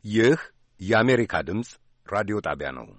ይህ የአሜሪካ ድምፅ ራዲዮ ጣቢያ ነው።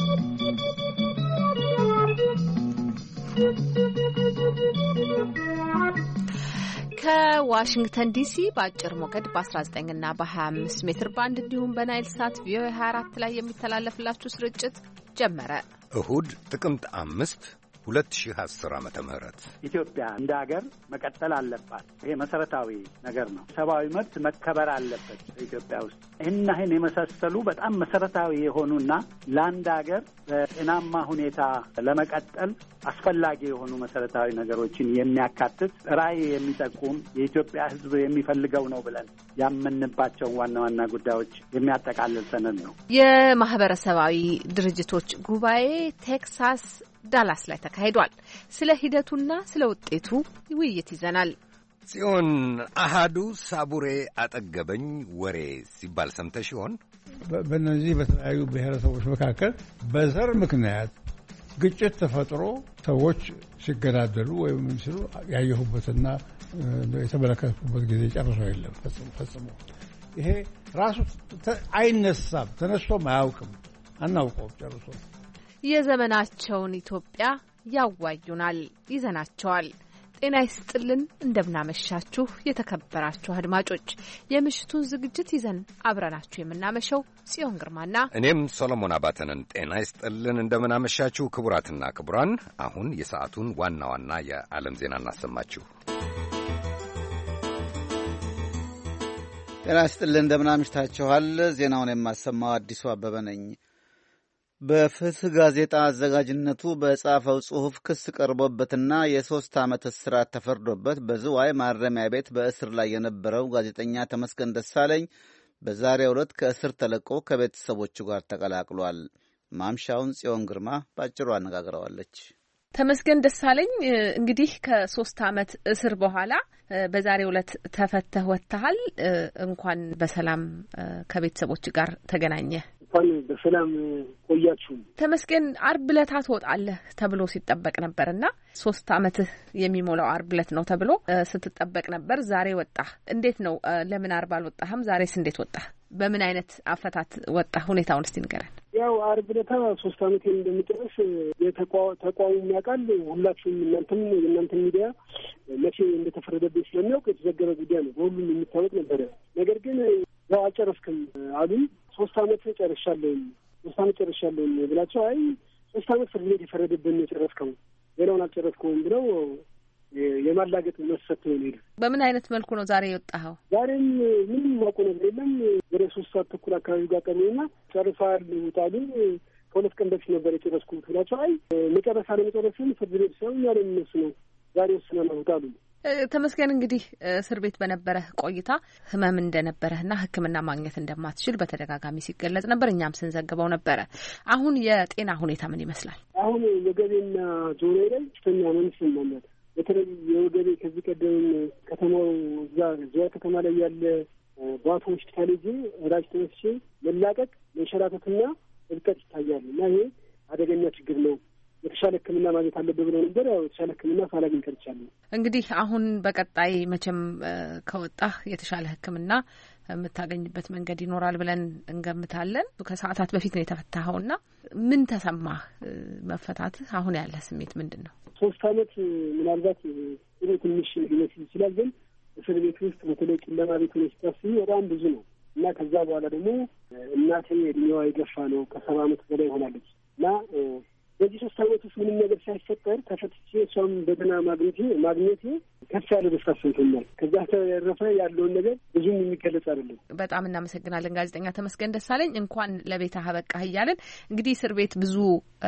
ከዋሽንግተን ዲሲ በአጭር ሞገድ በ19 እና በ25 ሜትር ባንድ እንዲሁም በናይል ሳት ቪኦኤ 24 ላይ የሚተላለፍላችሁ ስርጭት ጀመረ። እሁድ ጥቅምት 5 2010 ዓመተ ምህረት ኢትዮጵያ እንደ ሀገር መቀጠል አለባት። ይሄ መሰረታዊ ነገር ነው። ሰብአዊ መብት መከበር አለበት በኢትዮጵያ ውስጥ። ይህን የመሳሰሉ በጣም መሰረታዊ የሆኑና ለአንድ ሀገር በጤናማ ሁኔታ ለመቀጠል አስፈላጊ የሆኑ መሰረታዊ ነገሮችን የሚያካትት ራዕይ የሚጠቁም የኢትዮጵያ ሕዝብ የሚፈልገው ነው ብለን ያመንባቸውን ዋና ዋና ጉዳዮች የሚያጠቃልል ሰነድ ነው። የማህበረሰባዊ ድርጅቶች ጉባኤ ቴክሳስ ዳላስ ላይ ተካሂዷል። ስለ ሂደቱና ስለ ውጤቱ ውይይት ይዘናል። ጽዮን አሃዱ ሳቡሬ አጠገበኝ ወሬ ሲባል ሰምተሽ ይሆን? በእነዚህ በተለያዩ ብሔረሰቦች መካከል በዘር ምክንያት ግጭት ተፈጥሮ ሰዎች ሲገዳደሉ ወይም ሲሉ ያየሁበትና የተመለከትኩበት ጊዜ ጨርሶ የለም። ፈጽሞ ይሄ ራሱ አይነሳም፣ ተነስቶም አያውቅም፣ አናውቀውም ጨርሶ። የዘመናቸውን ኢትዮጵያ ያዋዩናል ይዘናቸዋል። ጤና ይስጥልን፣ እንደምናመሻችሁ የተከበራችሁ አድማጮች። የምሽቱን ዝግጅት ይዘን አብረናችሁ የምናመሸው ጽዮን ግርማና እኔም ሶሎሞን አባተንን። ጤና ይስጥልን፣ እንደምናመሻችሁ ክቡራትና ክቡራን። አሁን የሰዓቱን ዋና ዋና የዓለም ዜና እናሰማችሁ። ጤና ይስጥልን፣ እንደምናመሽታችኋል። ዜናውን የማሰማው አዲሱ አበበ ነኝ። በፍትህ ጋዜጣ አዘጋጅነቱ በጻፈው ጽሑፍ ክስ ቀርቦበትና የ3 ዓመት እስራት ተፈርዶበት በዝዋይ ማረሚያ ቤት በእስር ላይ የነበረው ጋዜጠኛ ተመስገን ደሳለኝ በዛሬው ዕለት ከእስር ተለቆ ከቤተሰቦቹ ጋር ተቀላቅሏል። ማምሻውን ጽዮን ግርማ ባጭሩ አነጋግረዋለች። ተመስገን ደሳለኝ እንግዲህ ከ3 ዓመት እስር በኋላ በዛሬው ዕለት ተፈተህ ወጥተሃል። እንኳን በሰላም ከቤተሰቦች ጋር ተገናኘ። እንኳን በሰላም ቆያችሁ። ተመስገን አርብ ዕለት ትወጣለህ ተብሎ ሲጠበቅ ነበርና 3 ዓመትህ የሚሞላው አርብ ዕለት ነው ተብሎ ስትጠበቅ ነበር። ዛሬ ወጣህ። እንዴት ነው? ለምን አርብ አልወጣህም? ዛሬስ እንዴት ወጣህ? በምን አይነት አፈታት ወጣህ? ሁኔታውን እስቲ ንገረን። ያው አርብ ዕለት 3 ዓመት እንደሚጨርስ ተቋሙ ያውቃል። ሁላችሁም የእናንተ ሚዲያ መቼ እንደተፈረደብኝ ስለሚያውቅ የተዘገበ ጉዳይ ነው። በሁሉም የሚታወቅ ነበረ። ነገር ግን ያው አልጨረስክም አሉኝ። 3 ዓመት ጨርሻለሁ ብላቸው፣ አይ 3 ዓመት ፍርድ ቤት የፈረደብን የጨረስከው ሌላውን አልጨረስከውም ብለው የማላገጥ መሰት ነው ሄዱ። በምን አይነት መልኩ ነው ዛሬ የወጣኸው? ዛሬም ምንም ማውቀው ነገር የለም። ወደ 3 ሰዓት ተኩል አካባቢ ጋር ቀኑና ጨርሰዋል ውጣሉኝ። ከ2 ቀን በፊት ነበር የጨረስኩት ብላቸው፣ አይ መጨረስ አለመጨረስም ፍርድ ቤት ሰው ያለ የሚነሱ ነው ዛሬ ወስነናል ውጣሉኝ። ተመስገን እንግዲህ እስር ቤት በነበረህ ቆይታ ህመም እንደነበረህና ሕክምና ማግኘት እንደማትችል በተደጋጋሚ ሲገለጽ ነበር። እኛም ስንዘግበው ነበረ። አሁን የጤና ሁኔታ ምን ይመስላል? አሁን ወገቤና ጆሮዬ ላይ ከፍተኛ ህመም ይሰማኛል። በተለይ የወገቤ ከዚህ ቀደም ከተማው እዛ ዙሪያ ከተማ ላይ ያለ ባቶ ሆስፒታል ሄጄ ራጅ ተነስቼ መላቀቅ፣ መንሸራተትና እብጠት ይታያል እና ይሄ አደገኛ ችግር ነው። የተሻለ ሕክምና ማግኘት አለበት ብለው ነበር። ያው የተሻለ ሕክምና ሳላገኝ ቀርቻለሁ። እንግዲህ አሁን በቀጣይ መቼም ከወጣህ የተሻለ ሕክምና የምታገኝበት መንገድ ይኖራል ብለን እንገምታለን። ከሰዓታት በፊት ነው የተፈታኸውና ምን ተሰማህ? መፈታትህ አሁን ያለ ስሜት ምንድን ነው? 3 ዓመት ምናልባት ትንሽ ሊመስል ይችላል፣ ግን እስር ቤት ውስጥ በተለይ ጨለማ ቤት ሆነ ሲታስቢ በጣም ብዙ ነው እና ከዛ በኋላ ደግሞ እናቴ እድሜዋ የገፋ ነው፣ ከ70 ዓመት በላይ ሆናለች እና በዚህ 3 ዓመት ውስጥ ምንም ነገር ሳይፈጠር ተፈትቼ እሷም በደህና ማግኘቴ ከፍ ያለ ደስታ ሰምቶኛል። ከዛ ተረፈ ያለውን ነገር ብዙም የሚገለጽ አይደለም። በጣም እናመሰግናለን ጋዜጠኛ ተመስገን ደሳለኝ። እንኳን ለቤትህ አበቃህ እያለን እንግዲህ እስር ቤት ብዙ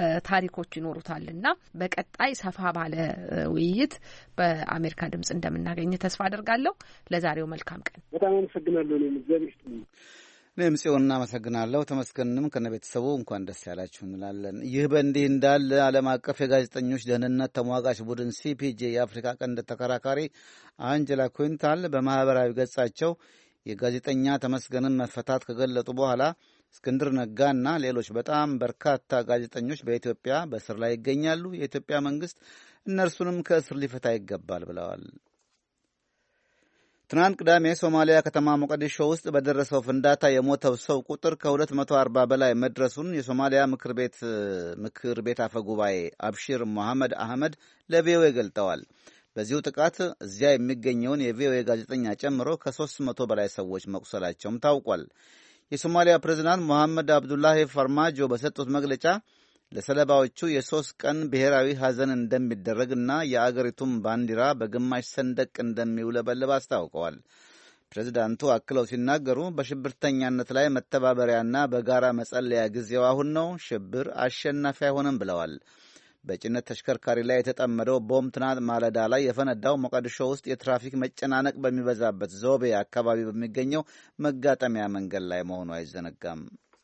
ታሪኮች ይኖሩታልና በቀጣይ ሰፋ ባለ ውይይት በአሜሪካ ድምጽ እንደምናገኝ ተስፋ አደርጋለሁ። ለዛሬው መልካም ቀን። በጣም አመሰግናለሁ። እኔም እግዚአብሔር ይስጥልኝ። እኔም ጽዮን እናመሰግናለሁ። ተመስገንም ከነቤተሰቡ እንኳን ደስ ያላችሁ እንላለን። ይህ በእንዲህ እንዳለ ዓለም አቀፍ የጋዜጠኞች ደህንነት ተሟጋች ቡድን ሲፒጄ የአፍሪካ ቀንድ ተከራካሪ አንጀላ ኩንታል በማህበራዊ ገጻቸው የጋዜጠኛ ተመስገንን መፈታት ከገለጡ በኋላ እስክንድር ነጋና ሌሎች በጣም በርካታ ጋዜጠኞች በኢትዮጵያ በእስር ላይ ይገኛሉ፣ የኢትዮጵያ መንግስት እነርሱንም ከእስር ሊፈታ ይገባል ብለዋል። ትናንት ቅዳሜ ሶማሊያ ከተማ ሞቃዲሾ ውስጥ በደረሰው ፍንዳታ የሞተው ሰው ቁጥር ከ240 በላይ መድረሱን የሶማሊያ ምክር ቤት አፈ ጉባኤ አብሺር መሐመድ አህመድ ለቪኦኤ ገልጠዋል። በዚሁ ጥቃት እዚያ የሚገኘውን የቪኦኤ ጋዜጠኛ ጨምሮ ከ300 በላይ ሰዎች መቁሰላቸውም ታውቋል። የሶማሊያ ፕሬዝዳንት ሞሐመድ አብዱላሂ ፈርማጆ በሰጡት መግለጫ ለሰለባዎቹ የ3 ቀን ብሔራዊ ሐዘን እንደሚደረግና የአገሪቱም ባንዲራ በግማሽ ሰንደቅ እንደሚውለበለብ አስታውቀዋል። ፕሬዝዳንቱ አክለው ሲናገሩ በሽብርተኛነት ላይ መተባበሪያና በጋራ መጸለያ ጊዜው አሁን ነው፣ ሽብር አሸናፊ አይሆንም ብለዋል። በጭነት ተሽከርካሪ ላይ የተጠመደው ቦምብ ትናንት ማለዳ ላይ የፈነዳው ሞቃዲሾ ውስጥ የትራፊክ መጨናነቅ በሚበዛበት ዞቤ አካባቢ በሚገኘው መጋጠሚያ መንገድ ላይ መሆኑ አይዘነጋም።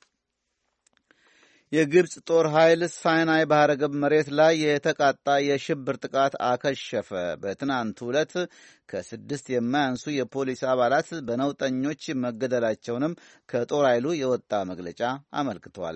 የግብፅ ጦር ኃይል ሳይናይ ባህረ ገብ መሬት ላይ የተቃጣ የሽብር ጥቃት አከሸፈ። በትናንቱ ዕለት ከ6 የማያንሱ የፖሊስ አባላት በነውጠኞች መገደላቸውንም ከጦር ኃይሉ የወጣ መግለጫ አመልክቷል።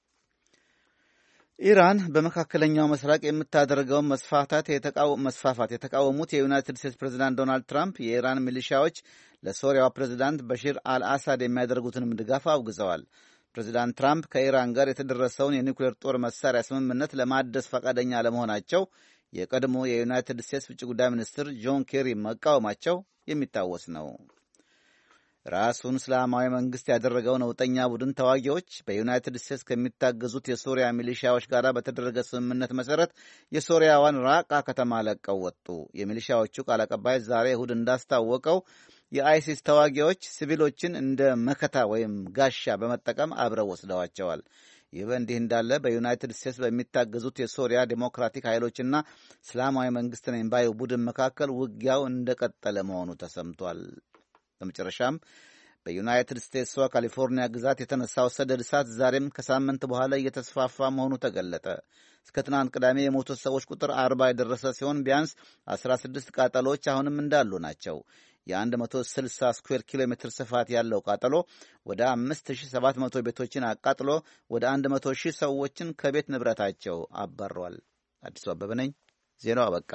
ኢራን በመካከለኛው ምስራቅ የምታደርገውን መስፋፋት የተቃወሙት የዩናይትድ ስቴትስ ፕሬዝዳንት ዶናልድ ትራምፕ የኢራን ሚሊሻዎች ለሶሪያው ፕሬዝዳንት በሺር አልአሳድ የሚያደርጉትንም ድጋፍ አውግዘዋል። ፕሬዝዳንት ትራምፕ ከኢራን ጋር የተደረሰውን የኒውክሌር ጦር መሳሪያ ስምምነት ለማደስ ፈቃደኛ አለመሆናቸው የቀድሞ የዩናይትድ ስቴትስ ውጭ ጉዳይ ሚኒስትር ጆን ኬሪ መቃወማቸው የሚታወስ ነው። ራሱን እስላማዊ መንግስት ያደረገው ነውጠኛ ቡድን ተዋጊዎች በዩናይትድ ስቴትስ ከሚታገዙት የሶሪያ ሚሊሻዎች ጋር በተደረገ ስምምነት መሰረት የሶሪያዋን ራቃ ከተማ ለቀው ወጡ። የሚሊሻዎቹ ቃል አቀባይ ዛሬ እሁድ እንዳስታወቀው የአይሲስ ተዋጊዎች ሲቪሎችን እንደ መከታ ወይም ጋሻ በመጠቀም አብረው ወስደዋቸዋል። ይህ በእንዲህ እንዳለ በዩናይትድ ስቴትስ በሚታገዙት የሶሪያ ዴሞክራቲክ ኃይሎችና እስላማዊ መንግስት ነኝ ባዩ ቡድን መካከል ውጊያው እንደቀጠለ መሆኑ ተሰምቷል። በመጨረሻም በዩናይትድ ስቴትሷ ካሊፎርኒያ ግዛት የተነሳው ሰደድ እሳት ዛሬም ከሳምንት በኋላ እየተስፋፋ መሆኑ ተገለጠ። እስከ ትናንት ቅዳሜ የሞቱት ሰዎች ቁጥር 40 የደረሰ ሲሆን ቢያንስ 16 ቃጠሎች አሁንም እንዳሉ ናቸው። የ160 ስኩዌር ኪሎ ሜትር ስፋት ያለው ቃጠሎ ወደ 5700 ቤቶችን አቃጥሎ ወደ 100,000 ሰዎችን ከቤት ንብረታቸው አባሯል። አዲሱ አበበ ነኝ። ዜናው አበቃ።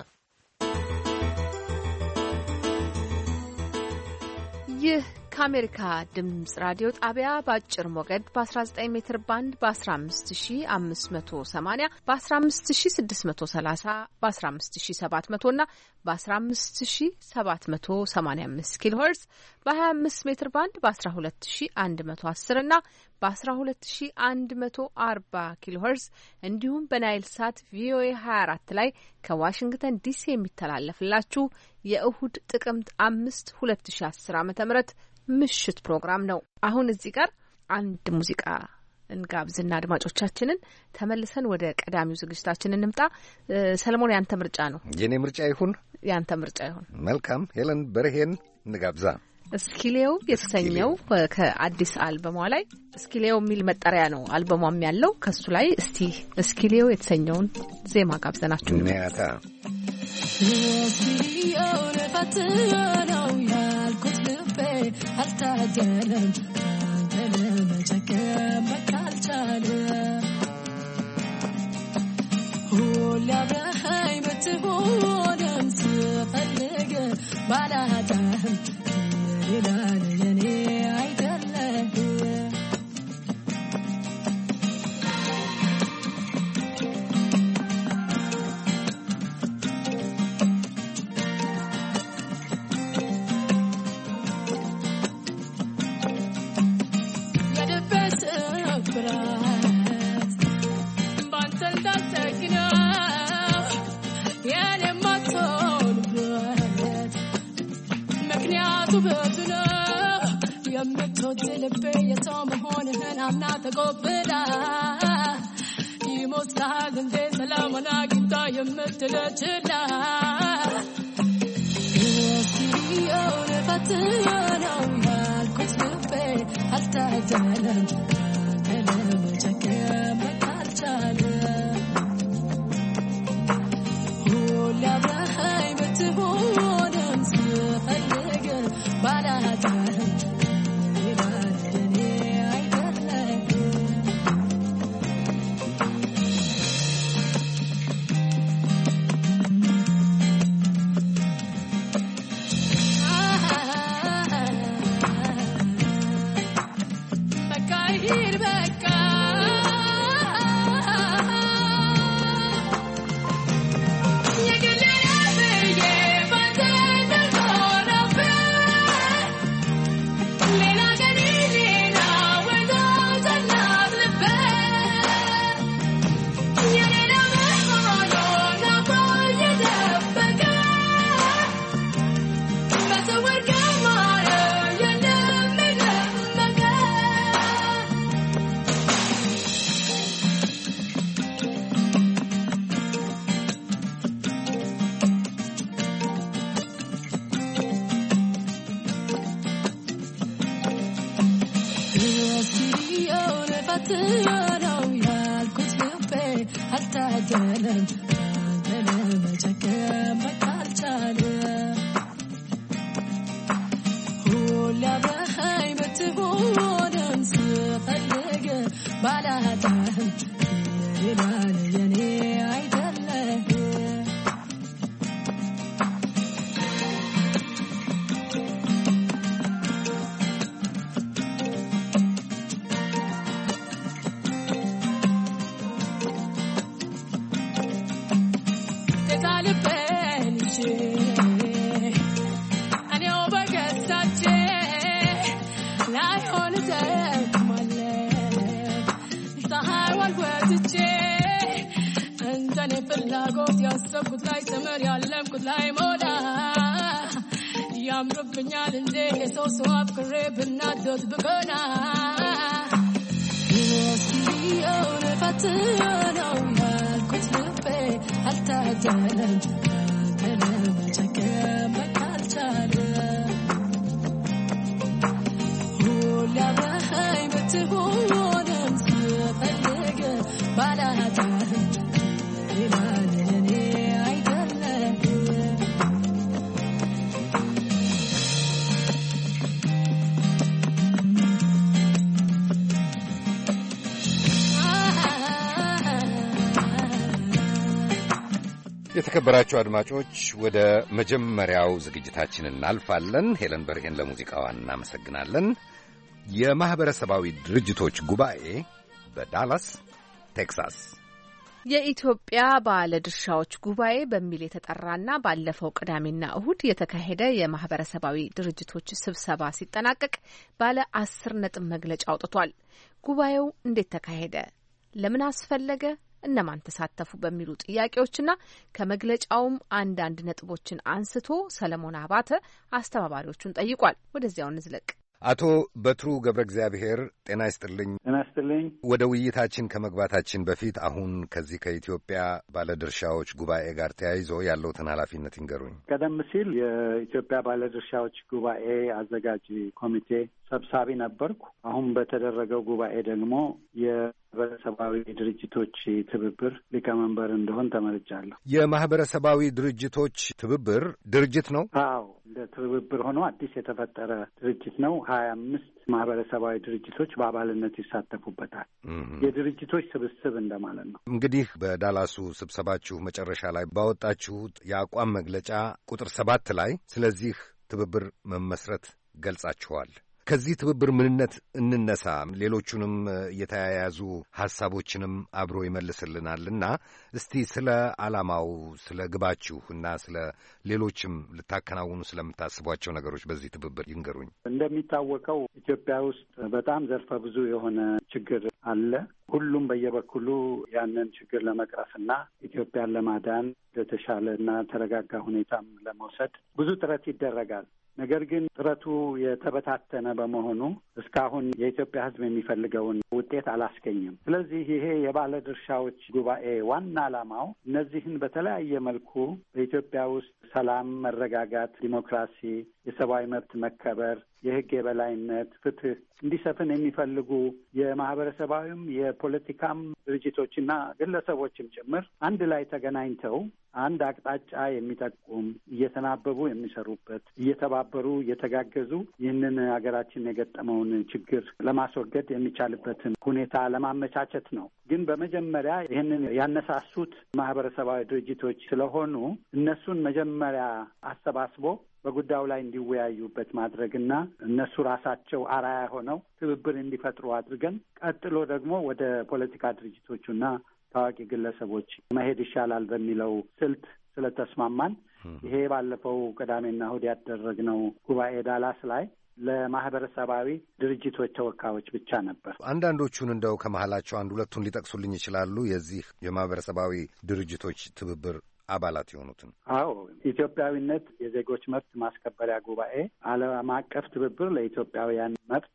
ይህ ከአሜሪካ ድምጽ ራዲዮ ጣቢያ በአጭር ሞገድ በ19 ሜትር ባንድ በ15580 በ15630 በ15700 እና በ15785 ኪሎ ሄርዝ በ25 ሜትር ባንድ በ12110 እና በ12140 ኪሎ ሄርዝ እንዲሁም በናይል ሳት ቪኦኤ 24 ላይ ከዋሽንግተን ዲሲ የሚተላለፍላችሁ የእሁድ ጥቅምት 5 2010 ዓ.ም ምሽት ፕሮግራም ነው። አሁን እዚህ ጋር አንድ ሙዚቃ እንጋብዝና አድማጮቻችንን ተመልሰን ወደ ቀዳሚው ዝግጅታችን እንምጣ። ሰለሞን ያንተ ምርጫ ነው። የኔ ምርጫ ይሁን? ያንተ ምርጫ ይሁን። መልካም። ሄለን በርሄን እንጋብዛ። እስኪሌው የተሰኘው ከአዲስ አልበሟ ላይ እስኪሌው የሚል መጠሪያ ነው አልበሟም ያለው። ከሱ ላይ እስቲ እስኪሌው የተሰኘውን ዜማ ጋብዘናችሁ ነያታ እስኪሌው ለፈትነው ያልኩት ልቤ አልታገለም ለመጨከም ካልቻለ ሁሌ አብረኸኝ ብትሆንም ስፈልግ ባላጣህም ሌላ ለኔ አይደለም የልቤስ ፍራት ባንተ እንዳልተግነው የኔ ማትሆንበት ምክንያቱ ብዙ ነው። የምትወድ ልቤ የሰው መሆንህን አምና ተቆብላ ይመስልሃል እንዴ ሰላሙን አግኝታ የምትለችላ እስኪሌው ለፈትነው ያልኩት ልቤ አልታደለም ለመጨከም ካልቻለ ሁሌ አብረኸኝ ብትሆንም ስፈልግ ባላጣህም ሌላ ለኔ አይደለም ፈትነው ያልኩት ልቤ አልታደለም መጨከም ካልቻለም ሁሌ አብረኸኝ ብትሆንም ስፈልግ ባላጣህም ይላል የኔ አይደለም ፍላጎት ያሰብኩት ላይ ሰመር ያለምኩት ላይ ሞላ ያምርብኛል እንዴ የሰው አፍቅሬ ብናደድ ብጎና የስኪዮን ፈትነው ያልኩት ልቤ አልታደለም መጨከም ካልቻለም ሁሌ አብረኸኝ ብትሆንም ስፈልግ ባላጣህም የተከበራችሁ አድማጮች ወደ መጀመሪያው ዝግጅታችን እናልፋለን። ሄለን በርሄን ለሙዚቃዋ እናመሰግናለን። የማህበረሰባዊ ድርጅቶች ጉባኤ በዳላስ ቴክሳስ የኢትዮጵያ ባለድርሻዎች ጉባኤ በሚል የተጠራና ባለፈው ቅዳሜና እሁድ የተካሄደ የማህበረሰባዊ ድርጅቶች ስብሰባ ሲጠናቀቅ ባለ 10 ነጥብ መግለጫ አውጥቷል። ጉባኤው እንዴት ተካሄደ? ለምን አስፈለገ? እነማን ተሳተፉ? በሚሉ ጥያቄዎችና ከመግለጫውም አንዳንድ ነጥቦችን አንስቶ ሰለሞን አባተ አስተባባሪዎቹን ጠይቋል። ወደዚያው እንዝለቅ። አቶ በትሩ ገብረ እግዚአብሔር ጤና ይስጥልኝ። ጤና ይስጥልኝ። ወደ ውይይታችን ከመግባታችን በፊት አሁን ከዚህ ከኢትዮጵያ ባለድርሻዎች ጉባኤ ጋር ተያይዞ ያለውትን ኃላፊነት ይንገሩኝ። ቀደም ሲል የኢትዮጵያ ባለድርሻዎች ጉባኤ አዘጋጅ ኮሚቴ ሰብሳቢ ነበርኩ። አሁን በተደረገው ጉባኤ ደግሞ የማህበረሰባዊ ድርጅቶች ትብብር ሊቀመንበር እንደሆን ተመርጫለሁ። የማህበረሰባዊ ድርጅቶች ትብብር ድርጅት ነው? አዎ፣ እንደ ትብብር ሆኖ አዲስ የተፈጠረ ድርጅት ነው። 25 ማህበረሰባዊ ድርጅቶች በአባልነት ይሳተፉበታል። የድርጅቶች ስብስብ እንደማለት ነው። እንግዲህ በዳላሱ ስብሰባችሁ መጨረሻ ላይ ባወጣችሁት የአቋም መግለጫ ቁጥር 7 ላይ ስለዚህ ትብብር መመስረት ገልጻችኋል። ከዚህ ትብብር ምንነት እንነሳ፣ ሌሎቹንም የተያያዙ ሐሳቦችንም አብሮ ይመልስልናልና እስቲ ስለ ዓላማው፣ ስለ ግባችሁ እና ስለ ሌሎችም ልታከናውኑ ስለምታስቧቸው ነገሮች በዚህ ትብብር ይንገሩኝ። እንደሚታወቀው ኢትዮጵያ ውስጥ በጣም ዘርፈ ብዙ የሆነ ችግር አለ። ሁሉም በየበኩሉ ያንን ችግር ለመቅረፍና ኢትዮጵያን ለማዳን የተሻለና ተረጋጋ ሁኔታም ለመውሰድ ብዙ ጥረት ይደረጋል። ነገር ግን ጥረቱ የተበታተነ በመሆኑ እስካሁን የኢትዮጵያ ሕዝብ የሚፈልገውን ውጤት አላስገኘም። ስለዚህ ይሄ የባለድርሻዎች ጉባኤ ዋና ዓላማው እነዚህን በተለያየ መልኩ በኢትዮጵያ ውስጥ ሰላም፣ መረጋጋት፣ ዲሞክራሲ፣ የሰብአዊ መብት መከበር፣ የሕግ የበላይነት፣ ፍትህ እንዲሰፍን የሚፈልጉ የማህበረሰባዊም የፖለቲካም ድርጅቶችና ግለሰቦችም ጭምር አንድ ላይ ተገናኝተው አንድ አቅጣጫ የሚጠቁም እየተናበቡ የሚሰሩበት እየተባበሩ እየተጋገዙ ይህንን ሀገራችን የገጠመውን ችግር ለማስወገድ የሚቻልበትን ሁኔታ ለማመቻቸት ነው። ግን በመጀመሪያ ይህንን ያነሳሱት ማህበረሰባዊ ድርጅቶች ስለሆኑ እነሱን መጀመሪያ አሰባስቦ በጉዳዩ ላይ እንዲወያዩበት ማድረግና እነሱ ራሳቸው አርአያ ሆነው ትብብር እንዲፈጥሩ አድርገን ቀጥሎ ደግሞ ወደ ፖለቲካ ድርጅቶቹና ታዋቂ ግለሰቦች መሄድ ይሻላል በሚለው ስልት ስለተስማማን ይሄ ባለፈው ቅዳሜና እሁድ ያደረግነው ጉባኤ ዳላስ ላይ ለማህበረሰባዊ ድርጅቶች ተወካዮች ብቻ ነበር። አንዳንዶቹን እንደው ከመሀላቸው አንድ ሁለቱን ሊጠቅሱልኝ ይችላሉ? የዚህ የማህበረሰባዊ ድርጅቶች ትብብር አባላት የሆኑትን። አዎ፣ ኢትዮጵያዊነት የዜጎች መብት ማስከበሪያ ጉባኤ፣ ዓለም አቀፍ ትብብር ለኢትዮጵያውያን መብት፣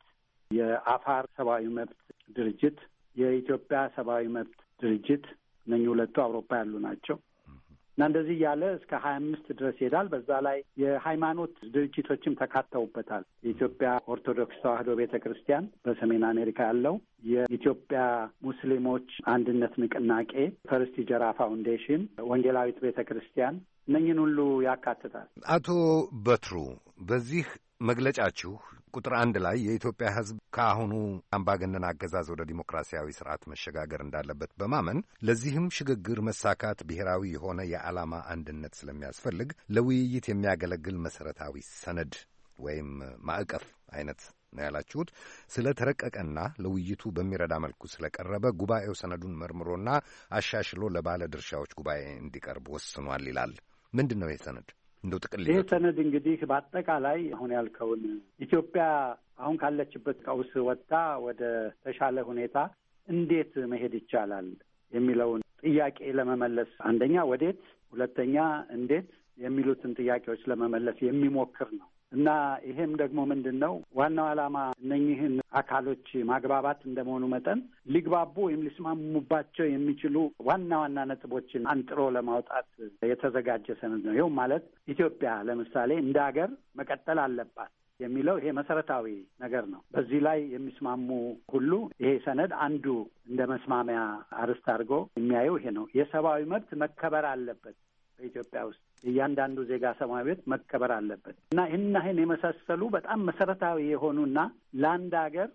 የአፋር ሰብአዊ መብት ድርጅት፣ የኢትዮጵያ ሰብአዊ መብት ድርጅት እነኚህ ሁለቱ አውሮፓ ያሉ ናቸው። እና እንደዚህ እያለ እስከ 25 ድረስ ይሄዳል። በዛ ላይ የሃይማኖት ድርጅቶችም ተካተውበታል። የኢትዮጵያ ኦርቶዶክስ ተዋሕዶ ቤተ ክርስቲያን በሰሜን አሜሪካ ያለው፣ የኢትዮጵያ ሙስሊሞች አንድነት ንቅናቄ፣ ፈርስት ሂጀራ ፋውንዴሽን፣ ወንጌላዊት ቤተ ክርስቲያን እነኝን ሁሉ ያካትታል። አቶ በትሩ በዚህ መግለጫችሁ ቁጥር 1 ላይ የኢትዮጵያ ሕዝብ ከአሁኑ አምባገነን አገዛዝ ወደ ዲሞክራሲያዊ ስርዓት መሸጋገር እንዳለበት በማመን ለዚህም ሽግግር መሳካት ብሔራዊ የሆነ የዓላማ አንድነት ስለሚያስፈልግ ለውይይት የሚያገለግል መሰረታዊ ሰነድ ወይም ማዕቀፍ አይነት ነው ያላችሁት። ስለ ተረቀቀና ለውይይቱ በሚረዳ መልኩ ስለቀረበ ጉባኤው ሰነዱን መርምሮና አሻሽሎ ለባለ ድርሻዎች ጉባኤ እንዲቀርብ ወስኗል ይላል። ምንድን ነው ይህ ሰነድ? እንደው ጥቅል ይህ ሰነድ እንግዲህ በአጠቃላይ አሁን ያልከውን ኢትዮጵያ አሁን ካለችበት ቀውስ ወጥታ ወደ ተሻለ ሁኔታ እንዴት መሄድ ይቻላል የሚለውን ጥያቄ ለመመለስ አንደኛ ወዴት፣ ሁለተኛ እንዴት የሚሉትን ጥያቄዎች ለመመለስ የሚሞክር ነው እና ይሄም ደግሞ ምንድን ነው ዋናው ዓላማ እነኚህን አካሎች ማግባባት እንደመሆኑ መጠን ሊግባቡ ወይም ሊስማሙባቸው የሚችሉ ዋና ዋና ነጥቦችን አንጥሮ ለማውጣት የተዘጋጀ ሰነድ ነው። ይኸውም ማለት ኢትዮጵያ ለምሳሌ እንደ ሀገር መቀጠል አለባት የሚለው ይሄ መሰረታዊ ነገር ነው። በዚህ ላይ የሚስማሙ ሁሉ ይሄ ሰነድ አንዱ እንደ መስማሚያ አርዕስት አድርጎ የሚያየው ይሄ ነው። የሰብአዊ መብት መከበር አለበት። በኢትዮጵያ ውስጥ እያንዳንዱ ዜጋ ሰብአዊ መብት መከበር አለበት እና ይህን የመሳሰሉ በጣም መሰረታዊ የሆኑና ለአንድ ሀገር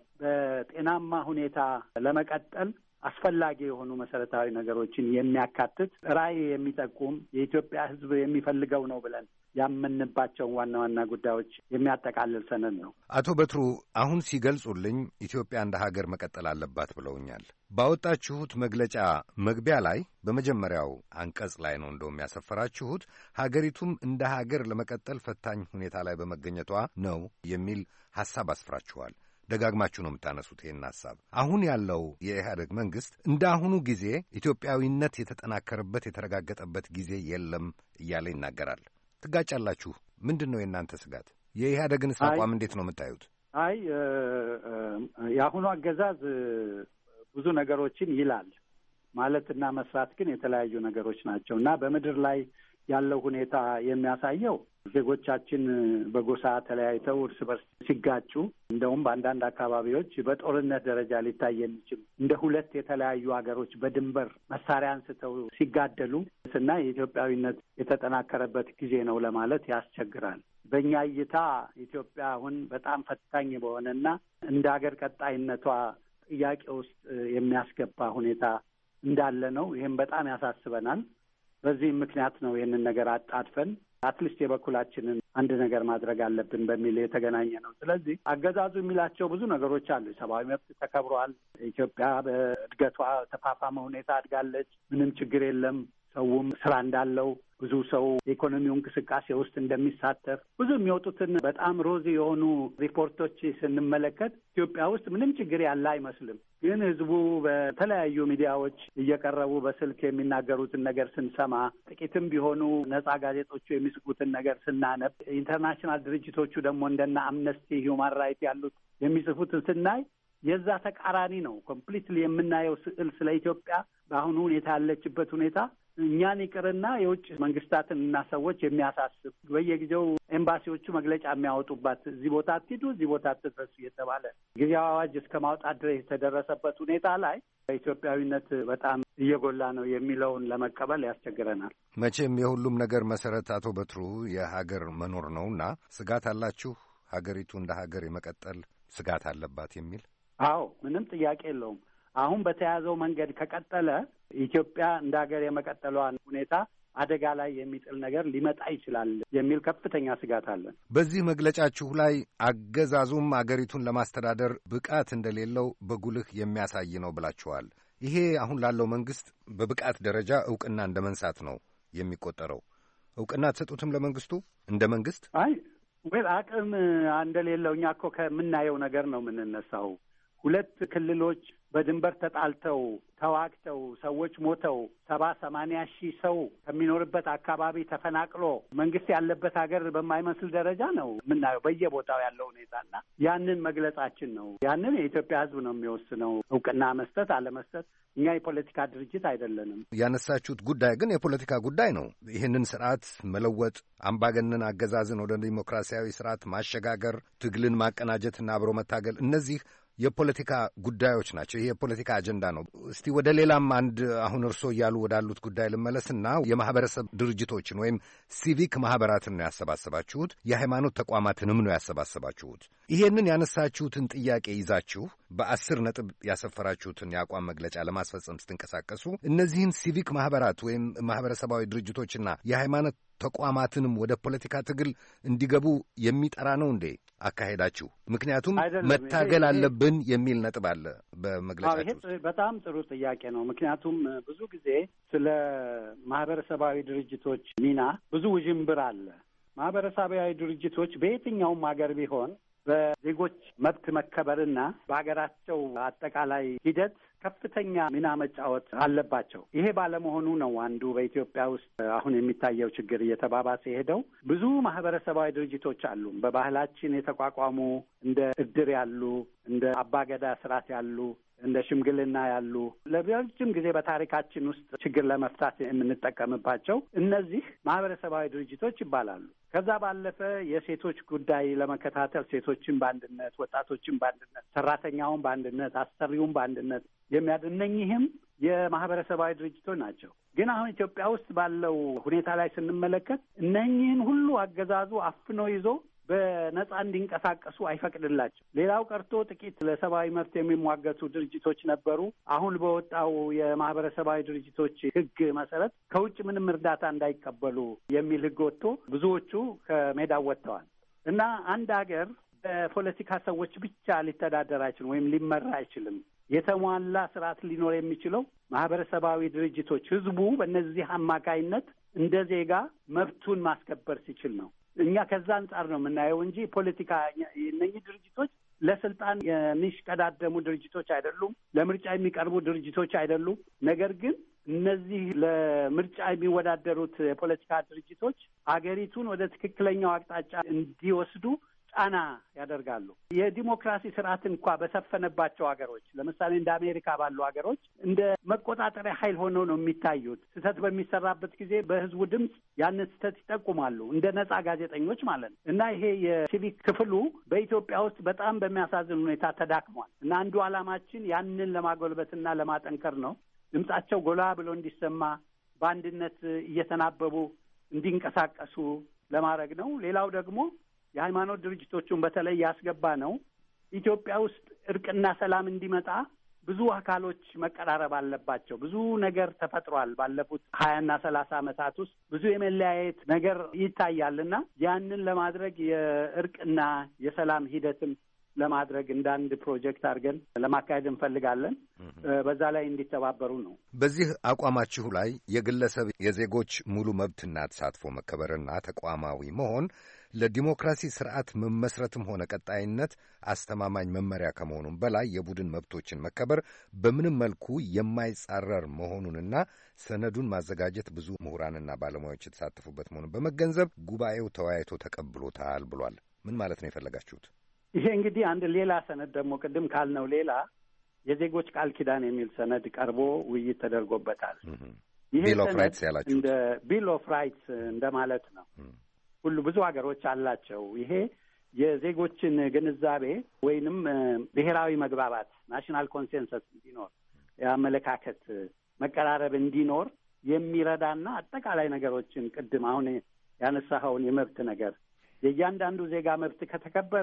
በጤናማ ሁኔታ ለመቀጠል አስፈላጊ የሆኑ መሰረታዊ ነገሮችን የሚያካትት ራዕይ የሚጠቁም የኢትዮጵያ ሕዝብ የሚፈልገው ነው ብለን ያመንባቸውን ዋና ዋና ጉዳዮች የሚያጠቃልል ሰነድ ነው። አቶ በትሩ አሁን ሲገልጹልኝ ኢትዮጵያ እንደ ሀገር መቀጠል አለባት ብለውኛል። ባወጣችሁት መግለጫ መግቢያ ላይ በመጀመሪያው አንቀጽ ላይ ነው እንደውም ያሰፈራችሁት ሀገሪቱም እንደ ሀገር ለመቀጠል ፈታኝ ሁኔታ ላይ በመገኘቷ ነው የሚል ሐሳብ አስፍራችኋል። ደጋግማችሁ ነው የምታነሱት ይህን ሐሳብ። አሁን ያለው የኢህአደግ መንግስት እንደ አሁኑ ጊዜ ኢትዮጵያዊነት የተጠናከረበት የተረጋገጠበት ጊዜ የለም እያለ ይናገራል። ትጋጫላችሁ። ምንድን ነው የእናንተ ስጋት? የኢህአደግንስ አቋም እንዴት ነው የምታዩት? አይ የአሁኑ አገዛዝ ብዙ ነገሮችን ይላል ማለትና መስራት ግን የተለያዩ ነገሮች ናቸው እና በምድር ላይ ያለው ሁኔታ የሚያሳየው ዜጎቻችን በጎሳ ተለያይተው እርስ በርስ ሲጋጩ፣ እንደውም በአንዳንድ አካባቢዎች በጦርነት ደረጃ ሊታይ የሚችል እንደ ሁለት የተለያዩ ሀገሮች በድንበር መሳሪያ አንስተው ሲጋደሉ እና የኢትዮጵያዊነት የተጠናከረበት ጊዜ ነው ለማለት ያስቸግራል። በእኛ እይታ ኢትዮጵያ አሁን በጣም ፈታኝ በሆነና እንደ ሀገር ቀጣይነቷ ጥያቄ ውስጥ የሚያስገባ ሁኔታ እንዳለ ነው። ይህም በጣም ያሳስበናል። በዚህም ምክንያት ነው ይህንን ነገር አጣድፈን አትሊስት የበኩላችንን አንድ ነገር ማድረግ አለብን በሚል የተገናኘ ነው። ስለዚህ አገዛዙ የሚላቸው ብዙ ነገሮች አሉ። የሰብአዊ መብት ተከብሯል። ኢትዮጵያ በእድገቷ ተፋፋመ ሁኔታ አድጋለች። ምንም ችግር የለም። ሰውም ስራ እንዳለው ብዙ ሰው የኢኮኖሚው እንቅስቃሴ ውስጥ እንደሚሳተፍ ብዙ የሚወጡትን በጣም ሮዚ የሆኑ ሪፖርቶች ስንመለከት ኢትዮጵያ ውስጥ ምንም ችግር ያለ አይመስልም። ግን ህዝቡ በተለያዩ ሚዲያዎች እየቀረቡ በስልክ የሚናገሩትን ነገር ስንሰማ፣ ጥቂትም ቢሆኑ ነጻ ጋዜጦቹ የሚጽፉትን ነገር ስናነብ፣ ኢንተርናሽናል ድርጅቶቹ ደግሞ እንደና አምነስቲ፣ ሂውማን ራይት ያሉት የሚጽፉትን ስናይ የዛ ተቃራኒ ነው። ኮምፕሊትሊ የምናየው ስዕል ስለ ኢትዮጵያ በአሁኑ ሁኔታ ያለችበት ሁኔታ እኛን ይቅርና የውጭ መንግስታትን እና ሰዎች የሚያሳስብ በየጊዜው ኤምባሲዎቹ መግለጫ የሚያወጡባት እዚህ ቦታ አትሂዱ፣ እዚህ ቦታ አትድረሱ እየተባለ ጊዜያዊ አዋጅ እስከ ማውጣት ድረስ የተደረሰበት ሁኔታ ላይ ኢትዮጵያዊነት በጣም እየጎላ ነው የሚለውን ለመቀበል ያስቸግረናል። መቼም የሁሉም ነገር መሰረት አቶ በትሩ የሀገር መኖር ነውና ስጋት አላችሁ? ሀገሪቱ እንደ ሀገር የመቀጠል ስጋት አለባት የሚል? አዎ፣ ምንም ጥያቄ የለውም። አሁን በተያዘው መንገድ ከቀጠለ ኢትዮጵያ እንደ ሀገር የመቀጠሏን ሁኔታ አደጋ ላይ የሚጥል ነገር ሊመጣ ይችላል የሚል ከፍተኛ ስጋት አለን። በዚህ መግለጫችሁ ላይ አገዛዙም አገሪቱን ለማስተዳደር ብቃት እንደሌለው በጉልህ የሚያሳይ ነው ብላችኋል። ይሄ አሁን ላለው መንግስት በብቃት ደረጃ እውቅና እንደ መንሳት ነው የሚቆጠረው። እውቅና አትሰጡትም ለመንግስቱ እንደ መንግስት? አይ ወይ አቅም እንደሌለው እኛ እኮ ከምናየው ነገር ነው የምንነሳው። ሁለት ክልሎች በድንበር ተጣልተው ተዋግተው ሰዎች ሞተው 70-80 ሺህ ሰው ከሚኖርበት አካባቢ ተፈናቅሎ መንግስት ያለበት ሀገር በማይመስል ደረጃ ነው የምናየው በየቦታው ያለው ሁኔታና ያንን መግለጻችን ነው። ያንን የኢትዮጵያ ሕዝብ ነው የሚወስነው እውቅና መስጠት አለመስጠት። እኛ የፖለቲካ ድርጅት አይደለንም። ያነሳችሁት ጉዳይ ግን የፖለቲካ ጉዳይ ነው። ይህንን ስርዓት መለወጥ፣ አምባገነን አገዛዝን ወደ ዲሞክራሲያዊ ስርዓት ማሸጋገር፣ ትግልን ማቀናጀትና አብሮ መታገል፣ እነዚህ የፖለቲካ ጉዳዮች ናቸው። ይሄ የፖለቲካ አጀንዳ ነው። እስቲ ወደ ሌላም አንድ አሁን እርሶ እያሉ ወዳሉት ጉዳይ ልመለስና የማህበረሰብ ድርጅቶችን ወይም ሲቪክ ማህበራትን ነው ያሰባሰባችሁት፣ የሃይማኖት ተቋማትንም ነው ያሰባሰባችሁት። ይሄንን ያነሳችሁትን ጥያቄ ይዛችሁ በ10 ነጥብ ያሰፈራችሁትን የአቋም መግለጫ ለማስፈጸም ስትንቀሳቀሱ እነዚህን ሲቪክ ማህበራት ወይም ማህበረሰባዊ ድርጅቶችና የሃይማኖት ተቋማትንም ወደ ፖለቲካ ትግል እንዲገቡ የሚጠራ ነው እንዴ አካሄዳችሁ? ምክንያቱም መታገል አለብን የሚል ነጥብ አለ በመግለጫችሁ። ይሄ በጣም ጥሩ ጥያቄ ነው። ምክንያቱም ብዙ ጊዜ ስለ ማህበረሰባዊ ድርጅቶች ሚና ብዙ ውዥንብር አለ። ማህበረሰባዊ ድርጅቶች በየትኛውም ሀገር ቢሆን በዜጎች መብት መከበርና በሀገራቸው አጠቃላይ ሂደት ከፍተኛ ሚና መጫወት አለባቸው። ይሄ ባለመሆኑ ነው አንዱ በኢትዮጵያ ውስጥ አሁን የሚታየው ችግር እየተባባሰ የሄደው። ብዙ ማህበረሰባዊ ድርጅቶች አሉ፣ በባህላችን የተቋቋሙ እንደ እድር ያሉ፣ እንደ አባገዳ ስርዓት ያሉ፣ እንደ ሽምግልና ያሉ ለረጅም ጊዜ በታሪካችን ውስጥ ችግር ለመፍታት የምንጠቀምባቸው እነዚህ ማህበረሰባዊ ድርጅቶች ይባላሉ። ከዛ ባለፈ የሴቶች ጉዳይ ለመከታተል ሴቶችን በአንድነት፣ ወጣቶችን በአንድነት፣ ሰራተኛውን በአንድነት፣ አሰሪውን በአንድነት እነኚህም የማህበረሰባዊ ድርጅቶች ናቸው። ግን አሁን ኢትዮጵያ ውስጥ ባለው ሁኔታ ላይ ስንመለከት እነኚህን ሁሉ አገዛዙ አፍኖ ይዞ በነጻ እንዲንቀሳቀሱ አይፈቅድላቸው። ሌላው ቀርቶ ጥቂት ለሰብአዊ መብት የሚሟገቱ ድርጅቶች ነበሩ። አሁን በወጣው የማህበረሰባዊ ድርጅቶች ሕግ መሰረት ከውጭ ምንም እርዳታ እንዳይቀበሉ የሚል ሕግ ወጥቶ ብዙዎቹ ከሜዳው ወጥተዋል እና አንድ ሀገር በፖለቲካ ሰዎች ብቻ ሊተዳደር አይችልም ወይም ሊመራ አይችልም። የተሟላ ስርዓት ሊኖር የሚችለው ማህበረሰባዊ ድርጅቶች ህዝቡ በእነዚህ አማካይነት እንደ ዜጋ መብቱን ማስከበር ሲችል ነው። እኛ ከዛ አንጻር ነው የምናየው እንጂ ፖለቲካ እነኚህ ድርጅቶች ለስልጣን የሚሽቀዳደሙ ድርጅቶች አይደሉም። ለምርጫ የሚቀርቡ ድርጅቶች አይደሉም። ነገር ግን እነዚህ ለምርጫ የሚወዳደሩት የፖለቲካ ድርጅቶች አገሪቱን ወደ ትክክለኛው አቅጣጫ እንዲወስዱ ጫና ያደርጋሉ። የዲሞክራሲ ስርዓት እንኳ በሰፈነባቸው ሀገሮች ለምሳሌ እንደ አሜሪካ ባሉ ሀገሮች እንደ መቆጣጠሪያ ኃይል ሆነው ነው የሚታዩት። ስህተት በሚሰራበት ጊዜ በህዝቡ ድምፅ ያንን ስህተት ይጠቁማሉ፣ እንደ ነጻ ጋዜጠኞች ማለት ነው። እና ይሄ የሲቪክ ክፍሉ በኢትዮጵያ ውስጥ በጣም በሚያሳዝን ሁኔታ ተዳክሟል። እና አንዱ ዓላማችን ያንን ለማጎልበትና ለማጠንከር ነው። ድምጻቸው ጎላ ብሎ እንዲሰማ በአንድነት እየተናበቡ እንዲንቀሳቀሱ ለማድረግ ነው። ሌላው ደግሞ የሃይማኖት ድርጅቶቹን በተለይ ያስገባ ነው። ኢትዮጵያ ውስጥ እርቅና ሰላም እንዲመጣ ብዙ አካሎች መቀራረብ አለባቸው። ብዙ ነገር ተፈጥሯል። ባለፉት 20 እና 30 ዓመታት ውስጥ ብዙ የመለያየት ነገር ይታያልና ያንን ለማድረግ የእርቅና የሰላም ሂደትም ለማድረግ እንደ አንድ ፕሮጀክት አድርገን ለማካሄድ እንፈልጋለን። በዛ ላይ እንዲተባበሩ ነው። በዚህ አቋማችሁ ላይ የግለሰብ የዜጎች ሙሉ መብትና ተሳትፎ መከበርና ተቋማዊ መሆን ለዲሞክራሲ ስርዓት መመስረትም ሆነ ቀጣይነት አስተማማኝ መመሪያ ከመሆኑም በላይ የቡድን መብቶችን መከበር በምንም መልኩ የማይጻረር መሆኑንና ሰነዱን ማዘጋጀት ብዙ ምሁራንና ባለሙያዎች የተሳተፉበት መሆኑን በመገንዘብ ጉባኤው ተወያይቶ ተቀብሎታል ብሏል። ምን ማለት ነው የፈለጋችሁት? ይሄ እንግዲህ አንድ ሌላ ሰነድ ደግሞ ቅድም ካልነው ሌላ የዜጎች ቃል ኪዳን የሚል ሰነድ ቀርቦ ውይይት ተደርጎበታል። ይሄ ቢል ኦፍ ራይትስ ያላችሁት እንደ ቢል ኦፍ ራይትስ እንደማለት ነው። ሁሉ ብዙ ሀገሮች አላቸው። ይሄ የዜጎችን ግንዛቤ ወይንም ብሔራዊ መግባባት ናሽናል ኮንሴንሰስ እንዲኖር የአመለካከት መቀራረብ እንዲኖር የሚረዳና አጠቃላይ ነገሮችን ቅድም አሁን ያነሳኸውን የመብት ነገር የእያንዳንዱ ዜጋ መብት ከተከበረ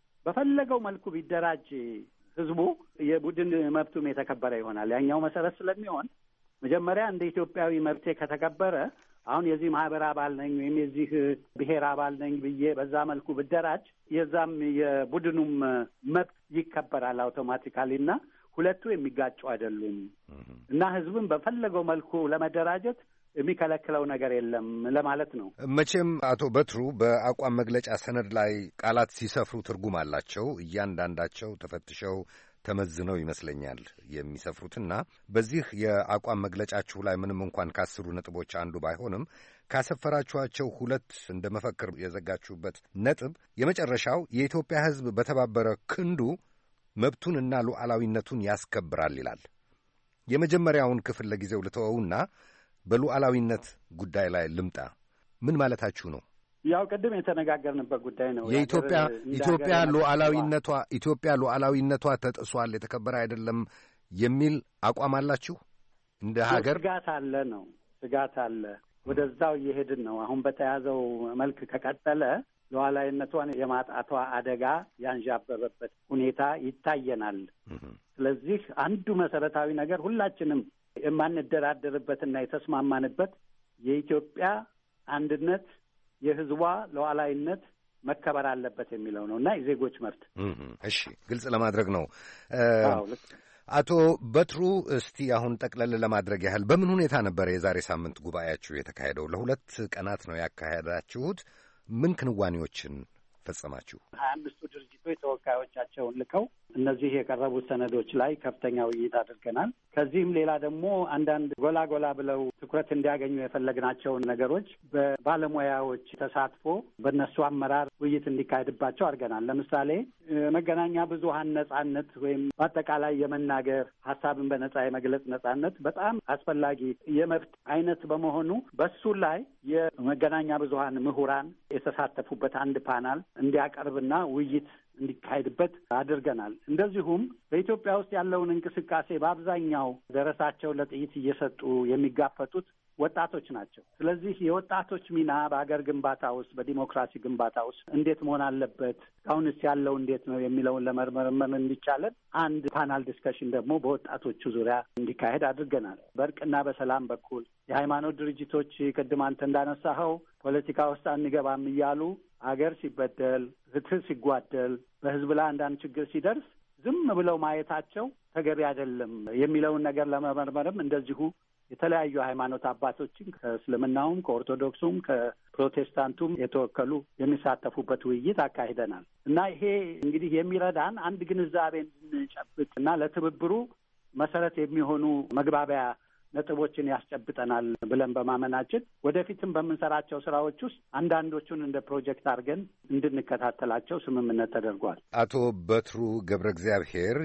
በፈለገው መልኩ ቢደራጅ ህዝቡ የቡድን መብቱም የተከበረ ይሆናል። ያኛው መሰረት ስለሚሆን መጀመሪያ እንደ ኢትዮጵያዊ መብቴ ከተከበረ አሁን የዚህ ማህበር አባል ነኝ ወይም የዚህ ብሔር አባል ነኝ ብዬ በዛ መልኩ ብደራጅ የዛም የቡድኑም መብት ይከበራል አውቶማቲካሊ እና ሁለቱ የሚጋጩ አይደሉም እና ህዝብን በፈለገው መልኩ ለመደራጀት የሚከለክለው ነገር የለም ለማለት ነው። መቼም አቶ በትሩ በአቋም መግለጫ ሰነድ ላይ ቃላት ሲሰፍሩ ትርጉም አላቸው። እያንዳንዳቸው ተፈትሸው ተመዝነው ይመስለኛል የሚሰፍሩትና በዚህ የአቋም መግለጫችሁ ላይ ምንም እንኳን ከ10 ነጥቦች አንዱ ባይሆንም ካሰፈራችኋቸው 2 እንደ መፈክር የዘጋችሁበት ነጥብ የመጨረሻው የኢትዮጵያ ሕዝብ በተባበረ ክንዱ መብቱንና ሉዓላዊነቱን ያስከብራል ይላል። የመጀመሪያውን ክፍል ለጊዜው ልተወውና በሉዓላዊነት ጉዳይ ላይ ልምጣ። ምን ማለታችሁ ነው? ያው ቅድም የተነጋገርንበት ጉዳይ ነው። ኢትዮጵያ ሉዓላዊነቷ ተጥሷል፣ የተከበረ አይደለም የሚል አቋም አላችሁ? እንደ ሀገር ስጋት አለ። ወደዛው እየሄድን ነው። አሁን በተያዘው መልክ ከቀጠለ ሉዓላዊነቷን የማጣቷ አደጋ ያንዣበበበት ሁኔታ ይታየናል። ስለዚህ አንዱ መሰረታዊ ነገር ሁላችንም የማንደራደርበትና የተስማማንበት የኢትዮጵያ አንድነት፣ የሕዝቧ ሉዓላዊነት መከበር አለበት የሚለው ነው እና የዜጎች መብት። እሺ፣ ግልጽ ለማድረግ ነው። አቶ በትሩ እስቲ አሁን ጠቅለል ለማድረግ ያህል በምን ሁኔታ ነበረ የዛሬ ሳምንት ጉባኤያችሁ የተካሄደው? ለ2 ቀናት ነው ያካሄዳችሁት። ምን ክንዋኔዎችን ፈጸማችሁ? 25ቱ ድርጅቶች ተወካዮቻቸውን ልከው እነዚህ የቀረቡት ሰነዶች ላይ ከፍተኛ ውይይት አድርገናል። ከዚህም ሌላ ደግሞ አንዳንድ ጎላ ጎላ ብለው ትኩረት እንዲያገኙ የፈለግናቸውን ነገሮች በባለሙያዎች ተሳትፎ በእነሱ አመራር ውይይት እንዲካሄድባቸው አድርገናል። ለምሳሌ መገናኛ ብዙኃን ነጻነት ወይም በአጠቃላይ የመናገር ሀሳብን በነጻ የመግለጽ ነጻነት በጣም አስፈላጊ የመብት አይነት በመሆኑ በሱ ላይ የመገናኛ ብዙኃን ምሁራን የተሳተፉበት አንድ ፓናል እንዲያቀርብና ውይይት እንዲካሄድበት አድርገናል። እንደዚሁም በኢትዮጵያ ውስጥ ያለውን እንቅስቃሴ በአብዛኛው ደረሳቸው ለጥይት እየሰጡ የሚጋፈጡት ወጣቶች ናቸው። ስለዚህ የወጣቶች ሚና በሀገር ግንባታ ውስጥ፣ በዲሞክራሲ ግንባታ ውስጥ እንዴት መሆን አለበት፣ አሁንስ ያለው እንዴት ነው የሚለውን ለመመርመር እንዲቻለን አንድ ፓናል ዲስከሽን ደግሞ በወጣቶቹ ዙሪያ እንዲካሄድ አድርገናል። በእርቅና በሰላም በኩል የሃይማኖት ድርጅቶች ቅድም አንተ እንዳነሳኸው ፖለቲካ ውስጥ አንገባም እያሉ ሀገር ሲበደል፣ ፍትህ ሲጓደል፣ በህዝብ ላይ አንዳንድ ችግር ሲደርስ ዝም ብለው ማየታቸው ተገቢ አይደለም የሚለውን ነገር ለመመርመርም እንደዚሁ የተለያዩ ሃይማኖት አባቶችን ከእስልምናውም ከኦርቶዶክሱም ከፕሮቴስታንቱም የተወከሉ የሚሳተፉበት ውይይት አካሂደናል እና ይሄ እንግዲህ የሚረዳን አንድ ግንዛቤ እንድንጨብጥ እና ለትብብሩ መሰረት የሚሆኑ መግባቢያ ነጥቦችን ያስጨብጠናል ብለን በማመናችን ወደፊትም በምንሰራቸው ስራዎች ውስጥ አንዳንዶቹን እንደ ፕሮጀክት አድርገን እንድንከታተላቸው ስምምነት ተደርጓል። አቶ በትሩ ገብረ እግዚአብሔር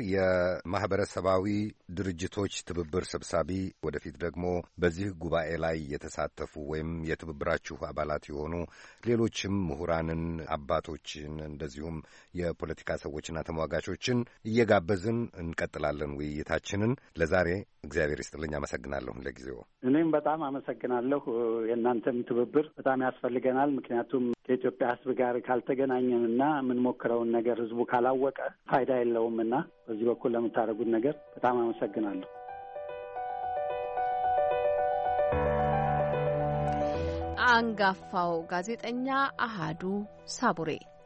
የማህበረሰባዊ ድርጅቶች ትብብር ሰብሳቢ፣ ወደፊት ደግሞ በዚህ ጉባኤ ላይ የተሳተፉ ወይም የትብብራችሁ አባላት የሆኑ ሌሎችም ምሁራንን፣ አባቶችን እንደዚሁም የፖለቲካ ሰዎችና ተሟጋቾችን እየጋበዝን እንቀጥላለን ውይይታችንን። ለዛሬ እግዚአብሔር ይስጥልኝ፣ አመሰግናለሁ። ለጊዜው እኔም በጣም አመሰግናለሁ። የእናንተም ትብብር በጣም ያስፈልገናል። ምክንያቱም ከኢትዮጵያ ሕዝብ ጋር ካልተገናኘንና የምንሞክረውን ነገር ሕዝቡ ካላወቀ ፋይዳ የለውምና በዚህ በኩል ለምታደርጉት ነገር በጣም አመሰግናለሁ። አንጋፋው ጋዜጠኛ አሃዱ ሳቡሬ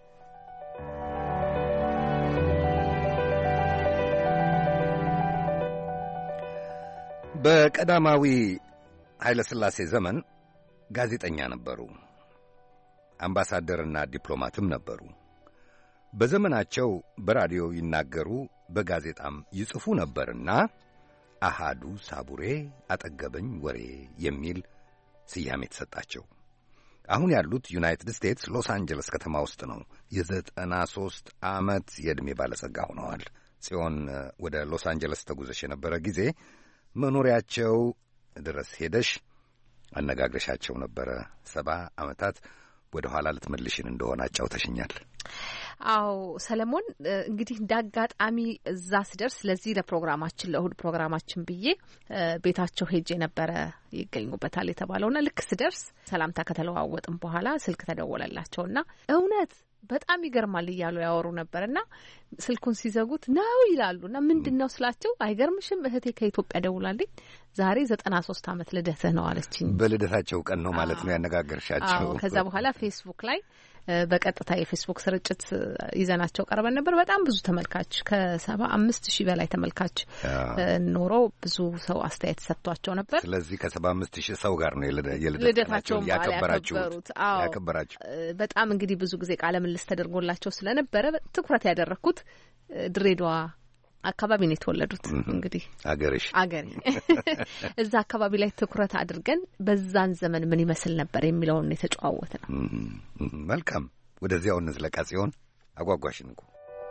በቀዳማዊ ኃይለ ሥላሴ ዘመን ጋዜጠኛ ነበሩ። አምባሳደርና ዲፕሎማትም ነበሩ። በዘመናቸው በራዲዮ ይናገሩ፣ በጋዜጣም ይጽፉ ነበርና አሃዱ ሳቡሬ አጠገበኝ ወሬ የሚል ስያሜ ተሰጣቸው። አሁን ያሉት ዩናይትድ ስቴትስ ሎስ አንጀለስ ከተማ ውስጥ ነው። የ93 ዓመት የዕድሜ ባለጸጋ ሆነዋል። ጽዮን ወደ ሎስ አንጀለስ ተጉዘሽ የነበረ ጊዜ መኖሪያቸው ድረስ ሄደሽ አነጋግረሻቸው ነበረ። 70 ዓመታት ወደ ኋላ ልትመልሽን እንደሆነ አጫውተሽኛል። አዎ ሰለሞን፣ እንግዲህ እንዳጋጣሚ እዛ ስደርስ ለዚህ ለፕሮግራማችን ለእሁድ ፕሮግራማችን ብዬ ቤታቸው ሄጄ ነበረ ይገኙበታል የተባለውና ልክ ስደርስ ሰላምታ ከተለዋወጥም በኋላ ስልክ ተደወለላቸውና እውነት በጣም ይገርማል እያሉ ያወሩ ነበርና ስልኩን ሲዘጉት ነው ይላሉና ምንድነው ስላቸው አይገርምሽም እህቴ ከኢትዮጵያ ደውላልኝ ዛሬ 93 ዓመት ልደትህ ነው አለችኝ። በልደታቸው ቀን ነው ማለት ነው ያነጋገርሻቸው? ከዛ በኋላ ፌስቡክ ላይ በቀጥታ የፌስቡክ ስርጭት ይዘናቸው ቀርበን ነበር። በጣም ብዙ ተመልካች ከ75,000 በላይ ተመልካች ኖሮ ብዙ ሰው አስተያየት ሰጥቷቸው ነበር። ስለዚህ ከ75,000 ሰው ጋር ነው የልደታቸውን ያከበራችሁት? ያከበራችሁ። በጣም እንግዲህ ብዙ ጊዜ ቃለ ምልልስ ተደርጎላቸው ስለነበረ ትኩረት ያደረኩት ድሬዳዋ አካባቢ ነው የተወለዱት። እንግዲህ አገሬ እዛ አካባቢ ላይ ትኩረት አድርገን በዛን ዘመን ምን ይመስል ነበር የሚለውን የተጨዋወት ነው። መልካም፣ ወደዚያው እንዝለቃ። ጽዮን አጓጓሽን እኮ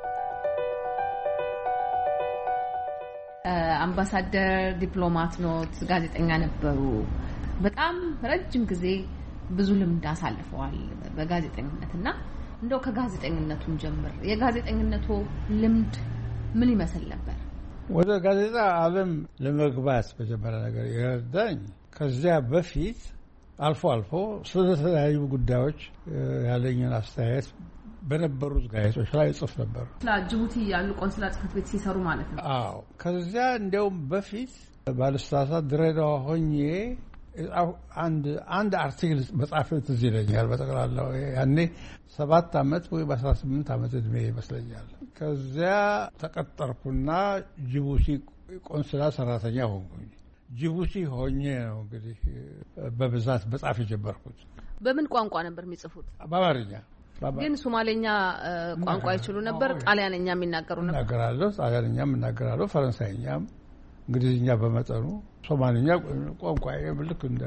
አምባሳደር ዲፕሎማት ኖት፣ ጋዜጠኛ ነበሩ። በጣም ረጅም ጊዜ ብዙ ልምድ አሳልፈዋል በጋዜጠኝነትና እንደው ከጋዜጠኝነቱን ጀምር የጋዜጠኝነቱ ልምድ ምን ይመስል ነበር? ወደ ጋዜጣ ዓለም ለመግባት መጀመሪያ ነገር የረዳኝ ከዚያ በፊት አልፎ አልፎ ስለተለያዩ ጉዳዮች ያለኝን አስተያየት በነበሩት ጋዜጦች ላይ ጽፍ ነበር። ጅቡቲ ያሉ ቆንስላ ጽሕፈት ቤት ሲሰሩ ማለት ነው። አዎ። ከዚያ እንዲያውም በፊት ባለስልጣናት ድሬዳዋ ሆኜ አንድ አርቲክል መጻፍ ትዝ ይለኛል። በጠቅላላው ያኔ 7 ዓመት ወይ 18 ዓመት ዕድሜ ይመስለኛል። ከዚያ ተቀጠርኩና ጅቡቲ ቆንስላ ሰራተኛ ሆንኩኝ። ጅቡቲ ሆኜ ነው እንግዲህ በብዛት መጻፍ የጀመርኩት። በምን ቋንቋ ነበር የሚጽፉት? በአማርኛ። ግን ሶማሌኛ ቋንቋ ይችሉ ነበር? ጣሊያንኛ የሚናገሩ ነበር? እናገራለሁ። ጣሊያንኛም እናገራለሁ፣ ፈረንሳይኛም፣ እንግሊዝኛ በመጠኑ። ሶማሌኛ ቋንቋ ልክ እንደ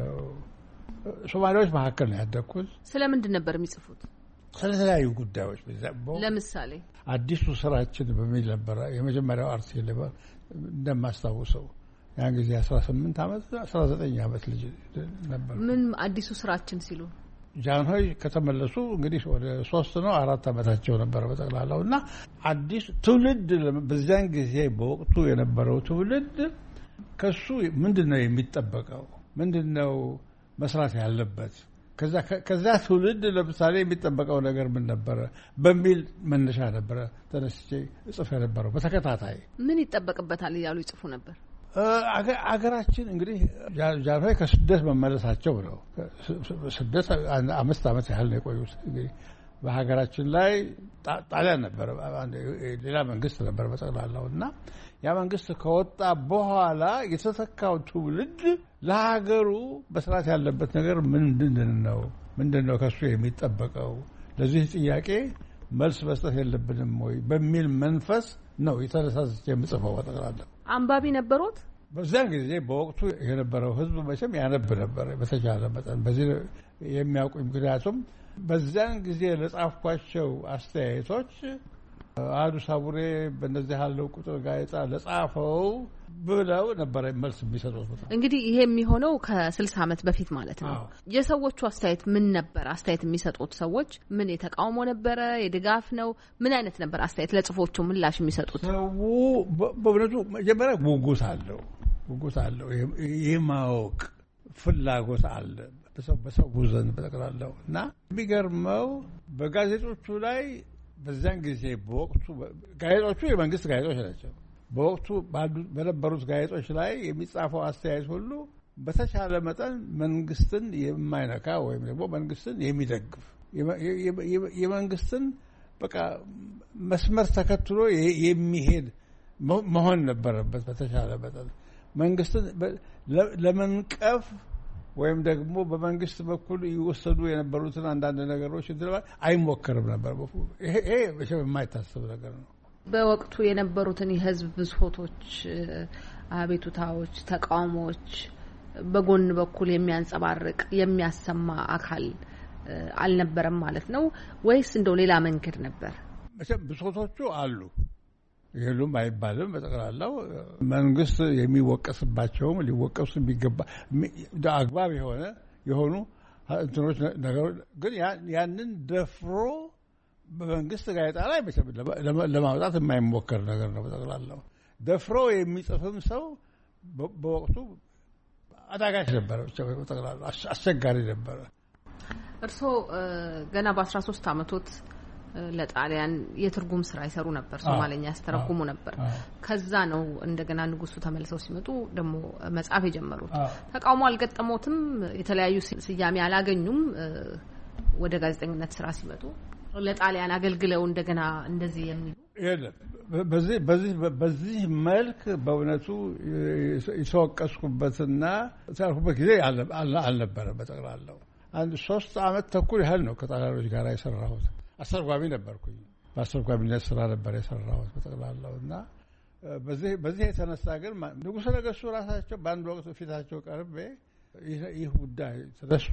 ሶማሌዎች መካከል ነው ያደግኩት። ስለምንድን ነበር የሚጽፉት? ስለተለያዩ ጉዳዮች። ለምሳሌ አዲሱ ስራችን በሚል ነበረ የመጀመሪያው አርቲክል እንደማስታውሰው። ያን ጊዜ 18 ዓመት 19 ዓመት ልጅ ነበር። ምን አዲሱ ስራችን ሲሉ ጃንሆይ ከተመለሱ እንግዲህ ወደ 3 ነው 4 ዓመታቸው ነበር በጠቅላላው። እና አዲስ ትውልድ በዚያን ጊዜ በወቅቱ የነበረው ትውልድ ከሱ ምንድነው የሚጠበቀው፣ ምንድነው መስራት ያለበት፣ ከዛ ትውልድ ለምሳሌ የሚጠበቀው ነገር ምን ነበረ በሚል መነሻ ነበረ ተነስቼ ጽፍ የነበረው። በተከታታይ ምን ይጠበቅበታል እያሉ ይጽፉ ነበር። አገራችን እንግዲህ ጃንሆይ ከስደት መመለሳቸው ነው። ስደት 5 ዓመት ያህል ነው የቆዩት። እንግዲህ በሀገራችን ላይ ጣሊያን ነበረ፣ ሌላ መንግስት ነበር በጠቅላላው። እና ያ መንግስት ከወጣ በኋላ የተተካው ትውልድ ለሀገሩ መስራት ያለበት ነገር ምንድን ነው ከሱ የሚጠበቀው፣ ለዚህ ጥያቄ መልስ መስጠት የለብንም ወይ በሚል መንፈስ ነው የተነሳስቼ የምጽፈው በጠቅላላው። አንባቢ ነበሩት? በዚያን ጊዜ በወቅቱ የነበረው ህዝብ መቼም ያነብ ነበር በተቻለ መጠን። በዚህ የሚያውቁኝ ምክንያቱም በዚያን ጊዜ ለጻፍኳቸው አስተያየቶች አዱ ሳቡሬ በእነዚህ ያለው ቁጥር ጋዜጣ ለጻፈው ብለው ነበረ መልስ የሚሰጡት። እንግዲህ ይሄ የሚሆነው ከ60 ዓመት በፊት ማለት ነው። የሰዎቹ አስተያየት ምን ነበር? አስተያየት የሚሰጡት ሰዎች ምን የተቃውሞ ነበረ? የድጋፍ ነው? ምን አይነት ነበር አስተያየት ለጽፎቹ ምላሽ የሚሰጡት? ሰው በእውነቱ መጀመሪያ ጉጉት አለው የማወቅ ፍላጎት አለ በሰው ዘንድ በጠቅላላው። እና የሚገርመው በጋዜጦቹ ላይ በዚያን ጊዜ በወቅቱ ጋዜጦቹ የመንግስት ጋዜጦች ናቸው። በወቅቱ በነበሩት ጋዜጦች ላይ የሚጻፈው አስተያየት ሁሉ በተቻለ መጠን መንግስትን የማይነካ ወይም ደግሞ መንግስትን የሚደግፍ የመንግስትን በቃ መስመር ተከትሎ የሚሄድ መሆን ነበረበት። በተቻለ መጠን መንግስትን ለመንቀፍ ወይም ደግሞ በመንግስት በኩል ይወሰዱ የነበሩትን አንዳንድ ነገሮች አይሞከርም ነበር። ይሄ የማይታሰብ ነገር ነው። በወቅቱ የነበሩትን የህዝብ ብሶቶች፣ አቤቱታዎች፣ ተቃውሞዎች በጎን በኩል የሚያንጸባርቅ የሚያሰማ አካል አልነበረም ማለት ነው ወይስ እንደው ሌላ መንገድ ነበር? ብሶቶቹ አሉ፣ ይሄሉም አይባልም። በጠቅላላው መንግስት የሚወቀስባቸውም ሊወቀሱ የሚገባ አግባብ የሆኑ እንትኖች ነገሮች ግን ያንን ደፍሮ በመንግስት ጋዜጣ ላይ ለማውጣት የማይሞከር ነገር ነው። በጠቅላላው ደፍሮ የሚጽፍም ሰው በወቅቱ አዳጋች ነበረ፣ በጠቅላላው አስቸጋሪ ነበረ። እርስዎ ገና በ13 ዓመቶት ለጣሊያን የትርጉም ስራ ይሰሩ ነበር፣ ሶማሌኛ ያስተረጉሙ ነበር። ከዛ ነው እንደገና ንጉሱ ተመልሰው ሲመጡ ደግሞ መጻፍ የጀመሩት። ተቃውሞ አልገጠሞትም? የተለያዩ ስያሜ አላገኙም? ወደ ጋዜጠኝነት ስራ ሲመጡ ለጣሊያን አገልግለው እንደገና እንደዚህ የሚሉ የለም። በዚህ መልክ በእውነቱ የተወቀስኩበትና ሳልኩበት ጊዜ አልነበረ። በጠቅላላው 3 ዓመት ተኩል ያህል ነው ከጣሊያኖች ጋር የሰራሁት። አስተርጓሚ ነበርኩኝ። በአስተርጓሚነት ስራ ነበር የሰራሁት በጠቅላላው። እና በዚህ የተነሳ ግን ንጉሠ ነገሥቱ ራሳቸው በአንድ ወቅት ፊታቸው ቀርቤ ይህ ጉዳይ ተነስቶ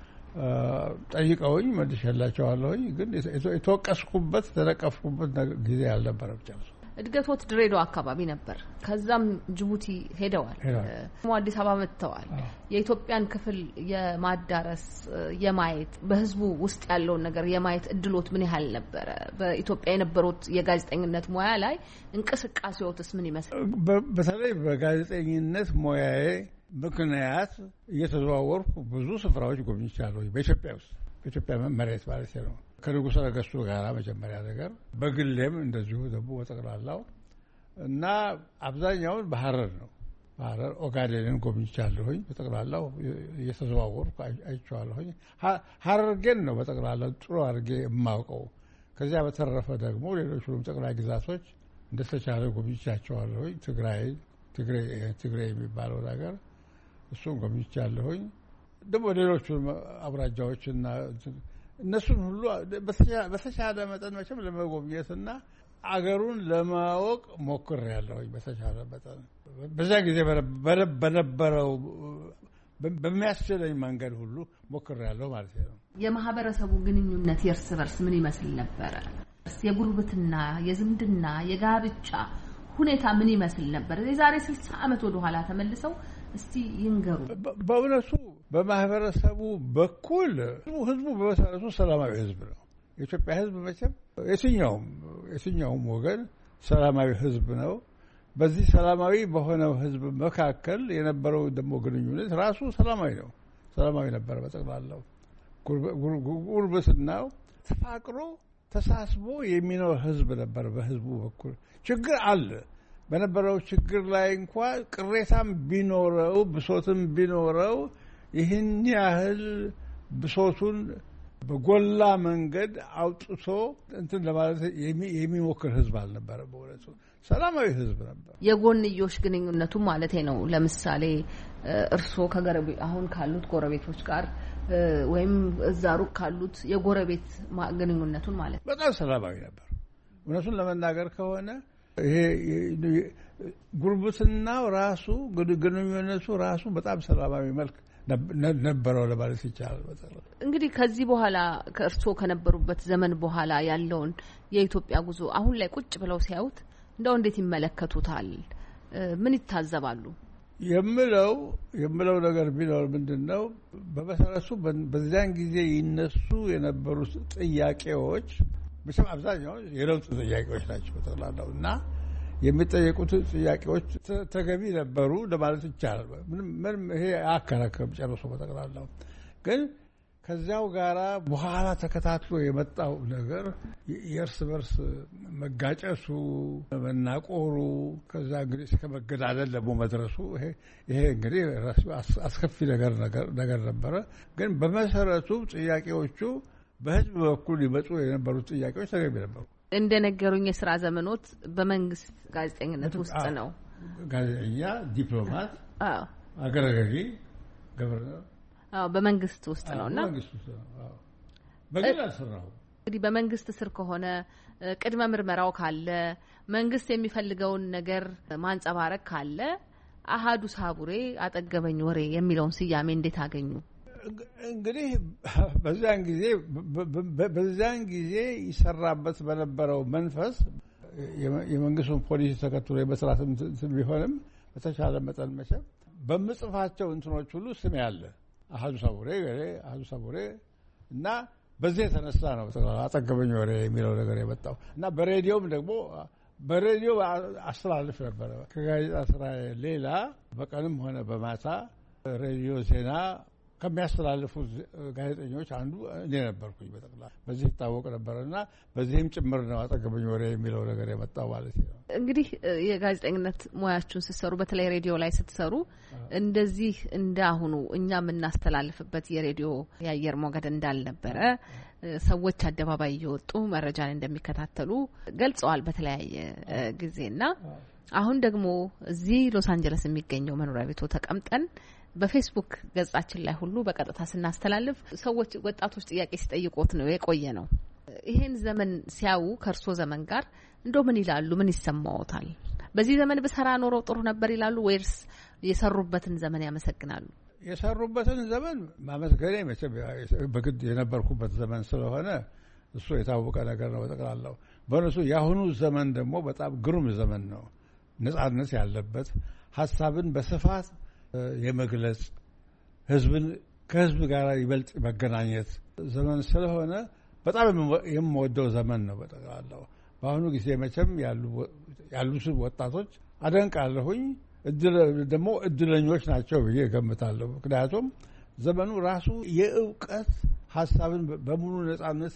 ጠይቀውኝ መልሼላቸዋለሁኝ። ግን የተወቀስኩበት የተነቀፍኩበት ጊዜ አልነበረም። ጨርሶ እድገቶት ድሬዳዋ አካባቢ ነበር። ከዛም ጅቡቲ ሄደዋል። አዲስ አበባ መጥተዋል። የኢትዮጵያን ክፍል የማዳረስ የማየት በህዝቡ ውስጥ ያለውን ነገር የማየት እድሎት ምን ያህል ነበረ? በኢትዮጵያ የነበሩት የጋዜጠኝነት ሙያ ላይ እንቅስቃሴዎትስ ምን ይመስላል? በተለይ በጋዜጠኝነት ሙያዬ ምክንያት እየተዘዋወርኩ ብዙ ስፍራዎች ጎብኝቻለሁ። በኢትዮጵያ ውስጥ በኢትዮጵያ መሬት ማለት ነው። ከንጉሠ ነገሥቱ ጋር መጀመሪያ ነገር በግሌም እንደዚሁ ደግሞ በጠቅላላው እና አብዛኛውን በሐረር ነው። በሐረር ኦጋዴንን ጎብኝቻለሁኝ። በጠቅላላው እየተዘዋወርኩ አይቼዋለሁኝ። ሐረርጌን ነው በጠቅላላው ጥሩ አድርጌ የማውቀው። ከዚያ በተረፈ ደግሞ ሌሎቹንም ጠቅላይ ግዛቶች እንደተቻለ ጎብኝቻቸዋለሁኝ። ትግራይ የሚባለው ነገር እሱን ጎብኝቻለሁኝ። ደግሞ ሌሎቹን አውራጃዎችና እነሱን ሁሉ በተሻለ መጠን መቼም ለመጎብኘትና አገሩን ለማወቅ ሞክሬያለሁኝ። በተሻለ መጠን በዛ ጊዜ በነበረው በሚያስችለኝ መንገድ ሁሉ ሞክሬያለሁ ማለት ነው። የማህበረሰቡ ግንኙነት የእርስ በርስ ምን ይመስል ነበረ? የጉርብትና፣ የዝምድና፣ የጋብቻ ሁኔታ ምን ይመስል ነበር? የዛሬ 60 ዓመት ወደ ኋላ ተመልሰው እስቲ ይንገሩ። በእውነቱ በማህበረሰቡ በኩል ህዝቡ በመሰረቱ ሰላማዊ ህዝብ ነው። የኢትዮጵያ ህዝብ መቼም የትኛውም ወገን ሰላማዊ ህዝብ ነው። በዚህ ሰላማዊ በሆነው ህዝብ መካከል የነበረው ደግሞ ግንኙነት ራሱ ሰላማዊ ነው። ሰላማዊ ነበር። በጠቅላላው ጉርብትናው ተፋቅሮ ተሳስቦ የሚኖር ህዝብ ነበር። በህዝቡ በኩል ችግር አለ። በነበረው ችግር ላይ እንኳን ቅሬታም ቢኖረው ብሶትም ቢኖረው ይህን ያህል ብሶቱን በጎላ መንገድ አውጥቶ እንትን ለማለት የሚሞክር ህዝብ አልነበረ። በእውነቱ ሰላማዊ ህዝብ ነበር። የጎንዮሽ ግንኙነቱ ማለት ነው። ለምሳሌ እርስዎ አሁን ካሉት ጎረቤቶች ጋር ወይም እዛ ሩቅ ካሉት የጎረቤት ግንኙነቱን ማለት በጣም ሰላማዊ ነበር። እውነቱን ለመናገር ከሆነ ይሄ ጉርብትናው ራሱ ግንኙነቱ ራሱ በጣም ሰላማዊ መልክ ነበረው ለማለት ይቻላል። እንግዲህ ከዚህ በኋላ ከእርስዎ ከነበሩበት ዘመን በኋላ ያለውን የኢትዮጵያ ጉዞ አሁን ላይ ቁጭ ብለው ሲያዩት እንደው እንዴት ይመለከቱታል? ምን ይታዘባሉ? የምለው ነገር ቢኖር ምንድነው፣ በመሰረቱ በዚያን ጊዜ ይነሱ የነበሩት ጥያቄዎች መቼም አብዛኛው የለውጥ ጥያቄዎች ናቸው በጠቅላላው እና የሚጠየቁት ጥያቄዎች ተገቢ ነበሩ ለማለት ይቻላል። ምንም ይሄ አከራከም ጨርሶ በጠቅላላው ግን ከዚያው ጋራ በኋላ ተከታትሎ የመጣው ነገር የእርስ በርስ መጋጨቱ፣ መናቆሩ፣ ከዛ እንግዲህ እስከ መገዳደል ደግሞ መድረሱ ይሄ እንግዲህ ራሱ አስከፊ ነገር ነበረ። ግን በመሰረቱ ጥያቄዎቹ በህዝብ በኩል ሊመጡ የነበሩት ጥያቄዎች ተገቢ ነበሩ። እንደነገሩኝ የሥራ ዘመኖት በመንግስት ጋዜጠኝነት ውስጥ ነው። ጋዜጠኛ፣ ዲፕሎማት፣ አገረ ገዢ፣ ገቨርነር በመንግስት ውስጥ ነውና በግል አልሰራሁም። እንግዲህ በመንግስት ስር ከሆነ ቅድመ ምርመራው ካለ መንግስት የሚፈልገውን ነገር ማንጸባረቅ ካለ አሃዱ ሳቡሬ አጠገበኝ ወሬ የሚለውን ስያሜ እንዴት አገኙ? እንግዲህ በዛን ጊዜ ይሰራበት በነበረው መንፈስ የመንግስቱን ፖሊሲ ተከትሎ የመስራት ቢሆንም በተቻለ መጠን መቼም በምጽፋቸው እንትኖች ሁሉ ስሜ አለ። አሃዱ ሳቡሬ እና በዚህ የተነሳ ነው አጠገበኝ ወሬ የሚለው ነገር የመጣው እና በሬዲዮ አስተላልፍ ነበረ። ከጋዜጣ ስራ ሌላ በቀንም ሆነ በማታ ሬዲዮ ዜና ከሚያስተላልፉት ጋዜጠኞች አንዱ እኔ ነበርኩኝ። በጠቅላላ በዚህ ይታወቅ ነበርና በዚህም ጭምር ነው አጠገበኝ ወሬ የሚለው ነገር የመጣው ማለት ነው። እንግዲህ የጋዜጠኝነት ሙያችሁን ስትሰሩ በተለይ ሬዲዮ ላይ ስትሰሩ እንደዚህ እንዳሁኑ እኛ የምናስተላልፍበት የሬዲዮ የአየር ሞገድ እንዳልነበረ ሰዎች አደባባይ እየወጡ መረጃን እንደሚከታተሉ ገልጸዋል በተለያየ ጊዜና አሁን ደግሞ እዚህ ሎስ አንጀለስ የሚገኘው መኖሪያ ቤቶ ተቀምጠን በፌስቡክ ገጻችን ላይ ሁሉ በቀጥታ ስናስተላልፍ ሰዎች ወጣቶች ጥያቄ ሲጠይቁት ነው የቆየ ነው። ይሄን ዘመን ሲያዩ ከርሶ ዘመን ጋር እንደው ምን ይላሉ? ምን ይሰማዎታል? በዚህ ዘመን በሰራ ኖረው ጥሩ ነበር ይላሉ ወይስ የሰሩበትን ዘመን ያመሰግናሉ? የሰሩበትን ዘመን ማመስገኔ መቼም በግድ የነበርኩበት ዘመን ስለሆነ እሱ የታወቀ ነገር ነው በጠቅላላው። በእነሱ የአሁኑ ዘመን ደግሞ በጣም ግሩም ዘመን ነው። ነጻነት ያለበት ሀሳብን በስፋት የመግለጽ ህዝብን ከህዝብ ጋር ይበልጥ መገናኘት ዘመን ስለሆነ በጣም የምወደው ዘመን ነው በጠቅላላው። በአሁኑ ጊዜ መቼም ያሉት ወጣቶች አደንቃለሁኝ። ደግሞ እድለኞች ናቸው ብዬ እገምታለሁ። ምክንያቱም ዘመኑ ራሱ የእውቀት ሀሳብን በሙሉ ነጻነት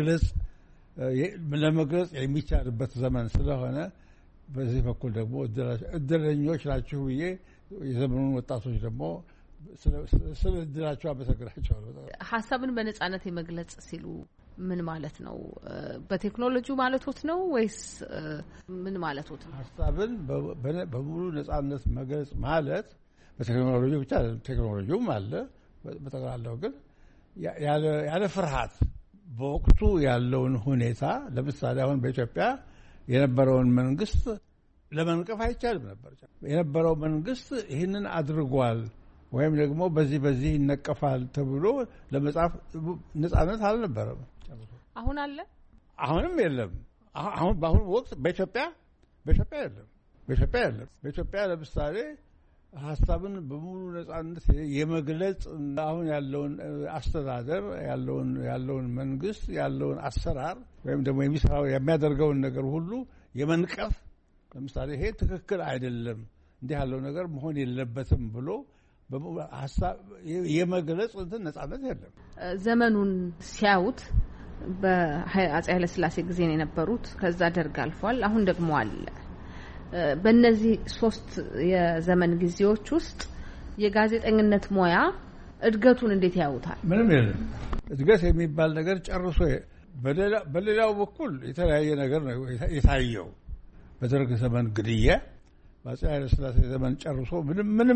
ለመግለጽ የሚቻልበት ዘመን ስለሆነ በዚህ በኩል ደግሞ እድለኞች ናችሁ ብዬ የዘመኑን ወጣቶች ደግሞ ስለ እድላቸው አመሰግናቸዋለሁ። ሀሳብን በነጻነት የመግለጽ ሲሉ ምን ማለት ነው? በቴክኖሎጂው ማለቶት ነው ወይስ ምን ማለቶት ነው? ሀሳብን በሙሉ ነጻነት መግለጽ ማለት በቴክኖሎጂ ብቻ ቴክኖሎጂውም አለ በጠቅላላው ግን ያለ ፍርሃት በወቅቱ ያለውን ሁኔታ ለምሳሌ አሁን በኢትዮጵያ የነበረውን መንግስት ለመንቀፍ አይቻልም ነበር። የነበረው መንግስት ይህንን አድርጓል ወይም ደግሞ በዚህ ይነቀፋል ተብሎ ለመጻፍ ነጻነት አልነበረም። አሁን አለ? አሁንም የለም። አሁን በአሁኑ ወቅት በኢትዮጵያ የለም። በኢትዮጵያ ለምሳሌ ሀሳብን በሙሉ ነጻነት የመግለጽ አሁን ያለውን አስተዳደር ያለውን መንግስት ያለውን አሰራር ወይም ደግሞ የሚያደርገውን ነገር ሁሉ የመንቀፍ ለምሳሌ ይሄ ትክክል አይደለም፣ እንዲህ ያለው ነገር መሆን የለበትም ብሎ ሀሳብ የመግለጽ ነጻነት የለም። ዘመኑን ሲያዩት በአፄ ኃይለሥላሴ ጊዜ ነው የነበሩት። ከዛ ደርግ አልፏል። አሁን ደግሞ አለ። በእነዚህ 3 የዘመን ጊዜዎች ውስጥ የጋዜጠኝነት ሙያ እድገቱን እንዴት ያዩታል? ምንም የለም። እድገት የሚባል ነገር ጨርሶ በሌላው በኩል የተለያየ ነገር ነው የታየው። በደርግ ዘመን ግድያ፣ በአፄ ኃይለሥላሴ ዘመን ጨርሶ ምንም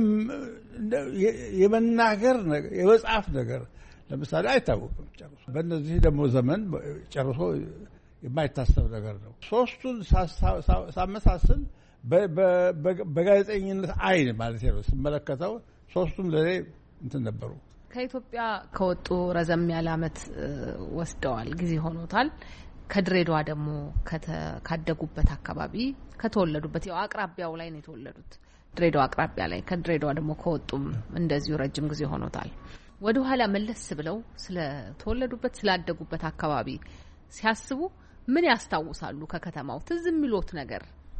የመናገር ነገር የመጻፍ ነገር ለምሳሌ አይታወቅም ጨርሶ። በእነዚህ ደግሞ ዘመን ጨርሶ የማይታሰብ ነገር ነው። 3ቱን ሳመሳስል በጋዜጠኝነት አይን ማለት ነው ስመለከተው 3ቱም ለኔ እንትን ነበሩ። ከኢትዮጵያ ከወጡ ረዘም ያለ ዓመት ወስደዋል፣ ጊዜ ሆኖታል። ከድሬዳዋ ደግሞ ካደጉበት አካባቢ ከተወለዱበት ያው አቅራቢያው ላይ ነው የተወለዱት፣ ድሬዳዋ አቅራቢያ ላይ። ከድሬዳዋ ደግሞ ከወጡም እንደዚሁ ረጅም ጊዜ ሆኖታል። ወደ ኋላ መለስ ብለው ስለተወለዱበት ስላደጉበት አካባቢ ሲያስቡ ምን ያስታውሳሉ? ከከተማው ትዝ የሚሉት ነገር?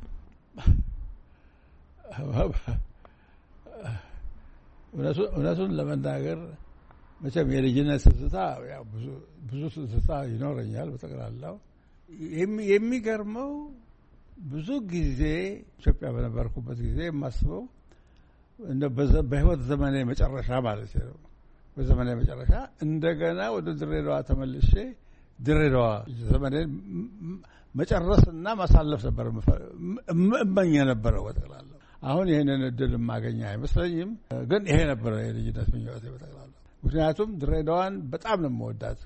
እውነቱን ለመናገር መቼም የልጅነት ትዝታ ብዙ ትዝታ ይኖረኛል በጠቅላላው። የሚገርመው ብዙ ጊዜ ኢትዮጵያ በነበርኩበት ጊዜ የማስበው በህይወት ዘመኔ መጨረሻ ማለት ነው በዘመኔ መጨረሻ እንደገና ወደ ድሬዳዋ ተመልሼ ድሬዳዋ ዘመኔን መጨረስና ማሳለፍ ነበር እመኝ የነበረው በጠቅላላው። አሁን ይህንን እድል የማገኝ አይመስለኝም፣ ግን ይሄ ነበረ የልጅነት ምኞቴ በጠቅላላው። ምክንያቱም ድሬዳዋን በጣም ነው የምወዳት።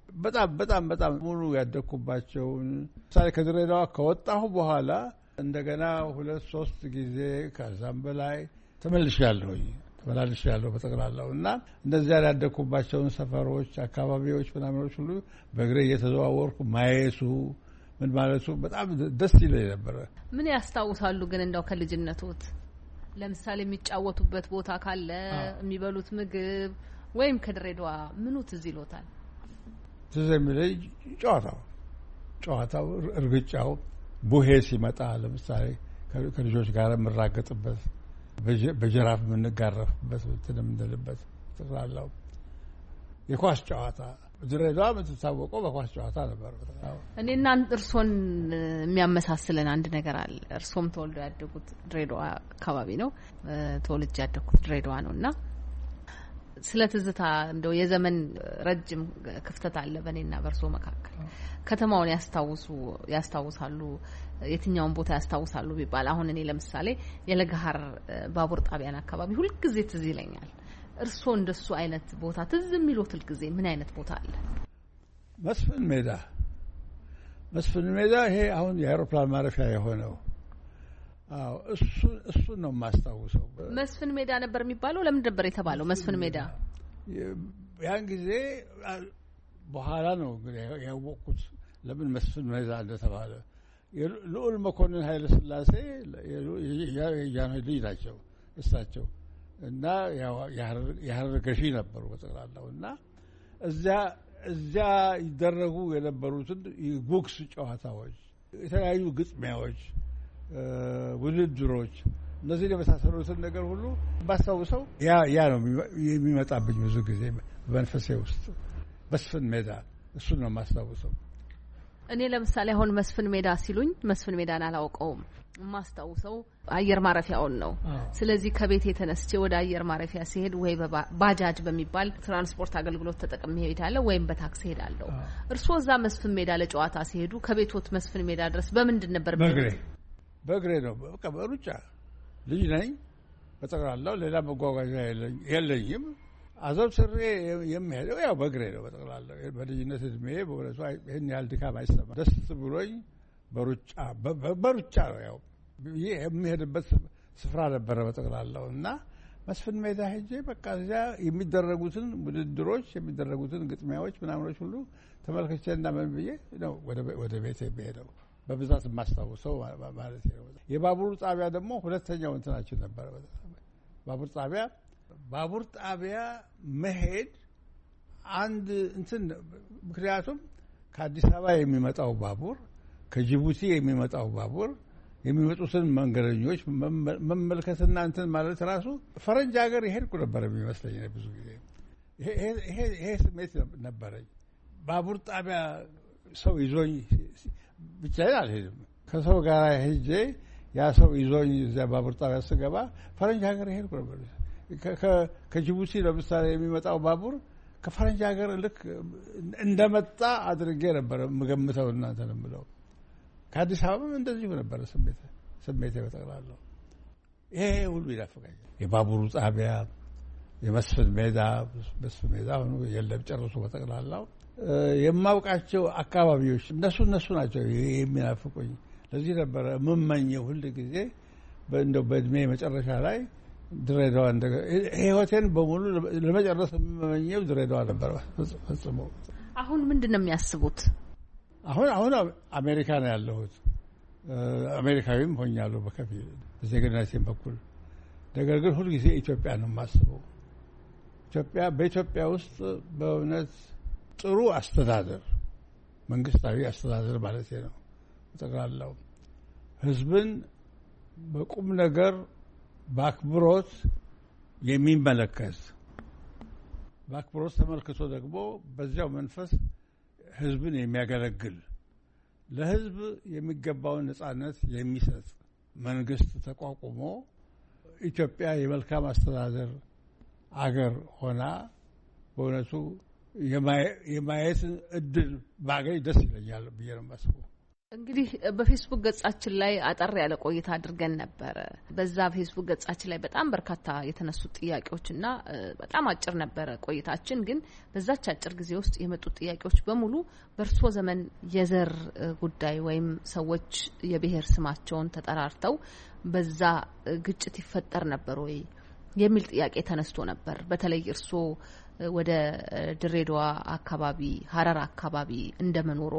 በጣም ሙሉ ያደግኩባቸውን ምሳሌ ከድሬዳዋ ከወጣሁ በኋላ እንደገና 2-3 ጊዜ ከዛም በላይ ተመልሻለሁ በጠቅላላው እና እንደዚያ ያደግኩባቸውን ሰፈሮች፣ አካባቢዎች፣ ምናምኖች ሁሉ በእግሬ እየተዘዋወርኩ ማየቱ ምን ማለቱ በጣም ደስ ይለኝ ነበረ። ምን ያስታውሳሉ ግን እንደው ከልጅነቶት? ለምሳሌ የሚጫወቱበት ቦታ ካለ፣ የሚበሉት ምግብ ወይም ከድሬዳዋ ምኑ ትዝ ይሎታል? ትዝ የሚለኝ ጨዋታው፣ እርግጫው፣ ቡሄ ሲመጣ ለምሳሌ ከልጆች ጋር የምራገጥበት፣ በጅራፍ የምንጋረፍበት፣ የምንልበት ጠቅላላው የኳስ ጨዋታ። ድሬዳዋ የምትታወቀው በኳስ ጨዋታ ነበር። እኔና እርሶን የሚያመሳስለን አንድ ነገር አለ። እርሶም ተወልደው ያደጉት ድሬዳዋ አካባቢ ነው፣ ተወልጄ ያደግኩት ድሬዳዋ ነው እና ስለ ትዝታ እንደው የዘመን ረጅም ክፍተት አለ በእኔና በእርሶ መካከል። ከተማውን ያስታውሳሉ? የትኛውን ቦታ ያስታውሳሉ ቢባል አሁን እኔ ለምሳሌ የለገሃር ባቡር ጣቢያን አካባቢ ሁልጊዜ ትዝ ይለኛል። እርሶ እንደሱ አይነት ቦታ ትዝ የሚሉት ሁልጊዜ ምን አይነት ቦታ አለ? መስፍን ሜዳ። ይሄ አሁን የአውሮፕላን ማረፊያ የሆነው አዎ እሱ ነው የማስታውሰው። መስፍን ሜዳ ነበር የሚባለው። ለምን ነበር የተባለው መስፍን ሜዳ? ያን ጊዜ በኋላ ነው ያወቅኩት ለምን መስፍን ሜዳ እንደተባለ። ልዑል መኮንን ኃይለ ሥላሴ የጃንሆይ ልጅ ናቸው እሳቸው እና የሀረር ገዢ ነበሩ በጠቅላላው እና እዚያ ይደረጉ የነበሩትን የቦክስ ጨዋታዎች፣ የተለያዩ ግጥሚያዎች፣ ውድድሮች እነዚህ የመሳሰሉትን ነገር ሁሉ ባስታውሰው ያ ነው የሚመጣብኝ ብዙ ጊዜ በመንፈሴ ውስጥ መስፍን ሜዳ እሱን ነው የማስታውሰው። እኔ ለምሳሌ አሁን መስፍን ሜዳ ሲሉኝ መስፍን ሜዳን አላውቀውም። የማስታውሰው አየር ማረፊያውን ነው። ስለዚህ ከቤት የተነስቼ ወደ አየር ማረፊያ ሲሄድ ወይ ባጃጅ በሚባል ትራንስፖርት አገልግሎት ተጠቅሜ እሄዳለሁ ወይም በታክሲ እሄዳለሁ። እርስዎ እዛ መስፍን ሜዳ ለጨዋታ ሲሄዱ ከቤትዎት መስፍን ሜዳ ድረስ በምንድን ነበር? በእግሬ ነው። በቃ በሩጫ ልጅ ነኝ በጠቅላላው ሌላ መጓጓዣ የለኝም። አዘውትሬ የሚሄደው ያው በእግሬ ነው በጠቅላላው። በልጅነት እድሜ በእውነቱ ይህን ያህል ድካም አይሰማ። ደስ ብሎኝ በሩጫ ነው ያው የሚሄድበት ስፍራ ነበረ በጠቅላላው እና መስፍን ሜዳ ሄጄ በቃ እዚያ የሚደረጉትን ውድድሮች የሚደረጉትን ግጥሚያዎች ምናምኖች ሁሉ ተመልክቼ እና ምን ብዬ ነው ወደ ቤት የሚሄደው በብዛት የማስታውሰው ማለት ነው። የባቡር ጣቢያ ደግሞ ሁለተኛው እንትናችን ነበረ። ባቡር ጣቢያ መሄድ አንድ እንትን ምክንያቱም ከአዲስ አበባ የሚመጣው ባቡር ከጅቡቲ የሚመጣው ባቡር የሚመጡትን መንገደኞች መመልከትና እንትን ማለት ራሱ ፈረንጅ ሀገር የሄድኩ ነበር የሚመስለኝ ብዙ ጊዜ። ይሄ ስሜት ነበረኝ። ባቡር ጣቢያ ሰው ይዞኝ ብቻዬን አልሄድም። ከሰው ጋር ሄጄ ያ ሰው ይዞኝ እዚያ ባቡር ጣቢያ ስገባ ፈረንጅ ሀገር የሄድኩ ነበር። ከጅቡቲ ለምሳሌ የሚመጣው ባቡር ከፈረንጅ ሀገር ልክ እንደመጣ አድርጌ ነበር የምገምተው እናንተ ነው የምለው። ከአዲስ አበባም እንደዚሁ ነበረ ስሜቴ በጠቅላላው። ይሄ ሁሉ ይናፍቀኛል። የባቡሩ ጣቢያ፣ የመስፍን ሜዳ ሆኖ የለም ጨርሶ በጠቅላላው የማውቃቸው አካባቢዎች እነሱ ናቸው የሚናፍቁኝ። ለዚህ ነበረ የምመኘው ሁል ጊዜ እንደው በእድሜ መጨረሻ ላይ ድሬዳዋ ህይወቴን በሙሉ ለመጨረስ የምመኘው ድሬዳዋ ነበረ ፈጽሞ። አሁን ምንድን ነው የሚያስቡት? አሁን አሜሪካ ነው ያለሁት። አሜሪካዊም ሆኛለሁ በከፊል በዜግነቴም በኩል። ነገር ግን ሁልጊዜ ኢትዮጵያ ነው የማስበው። በኢትዮጵያ ውስጥ በእውነት ጥሩ አስተዳደር፣ መንግስታዊ አስተዳደር ማለት ነው ጠቅላላው ህዝብን በቁም ነገር በአክብሮት የሚመለከት በአክብሮት ተመልክቶ ደግሞ በዚያው መንፈስ ህዝብን የሚያገለግል ለህዝብ የሚገባውን ነጻነት የሚሰጥ መንግስት ተቋቁሞ ኢትዮጵያ የመልካም አስተዳደር አገር ሆና በእውነቱ የማየት እድል ባገኝ ደስ ይለኛል ብዬ ነው የማስበው። እንግዲህ በፌስቡክ ገጻችን ላይ አጠር ያለ ቆይታ አድርገን ነበረ። በዛ ፌስቡክ ገጻችን ላይ በጣም በርካታ የተነሱ ጥያቄዎችና በጣም አጭር ነበረ ቆይታችን። ግን በዛች አጭር ጊዜ ውስጥ የመጡት ጥያቄዎች በሙሉ በእርሶ ዘመን የዘር ጉዳይ ወይም ሰዎች የብሔር ስማቸውን ተጠራርተው በዛ ግጭት ይፈጠር ነበር ወይ የሚል ጥያቄ ተነስቶ ነበር። በተለይ እርሶ ወደ ድሬዳዋ አካባቢ ሀረር አካባቢ እንደመኖሮ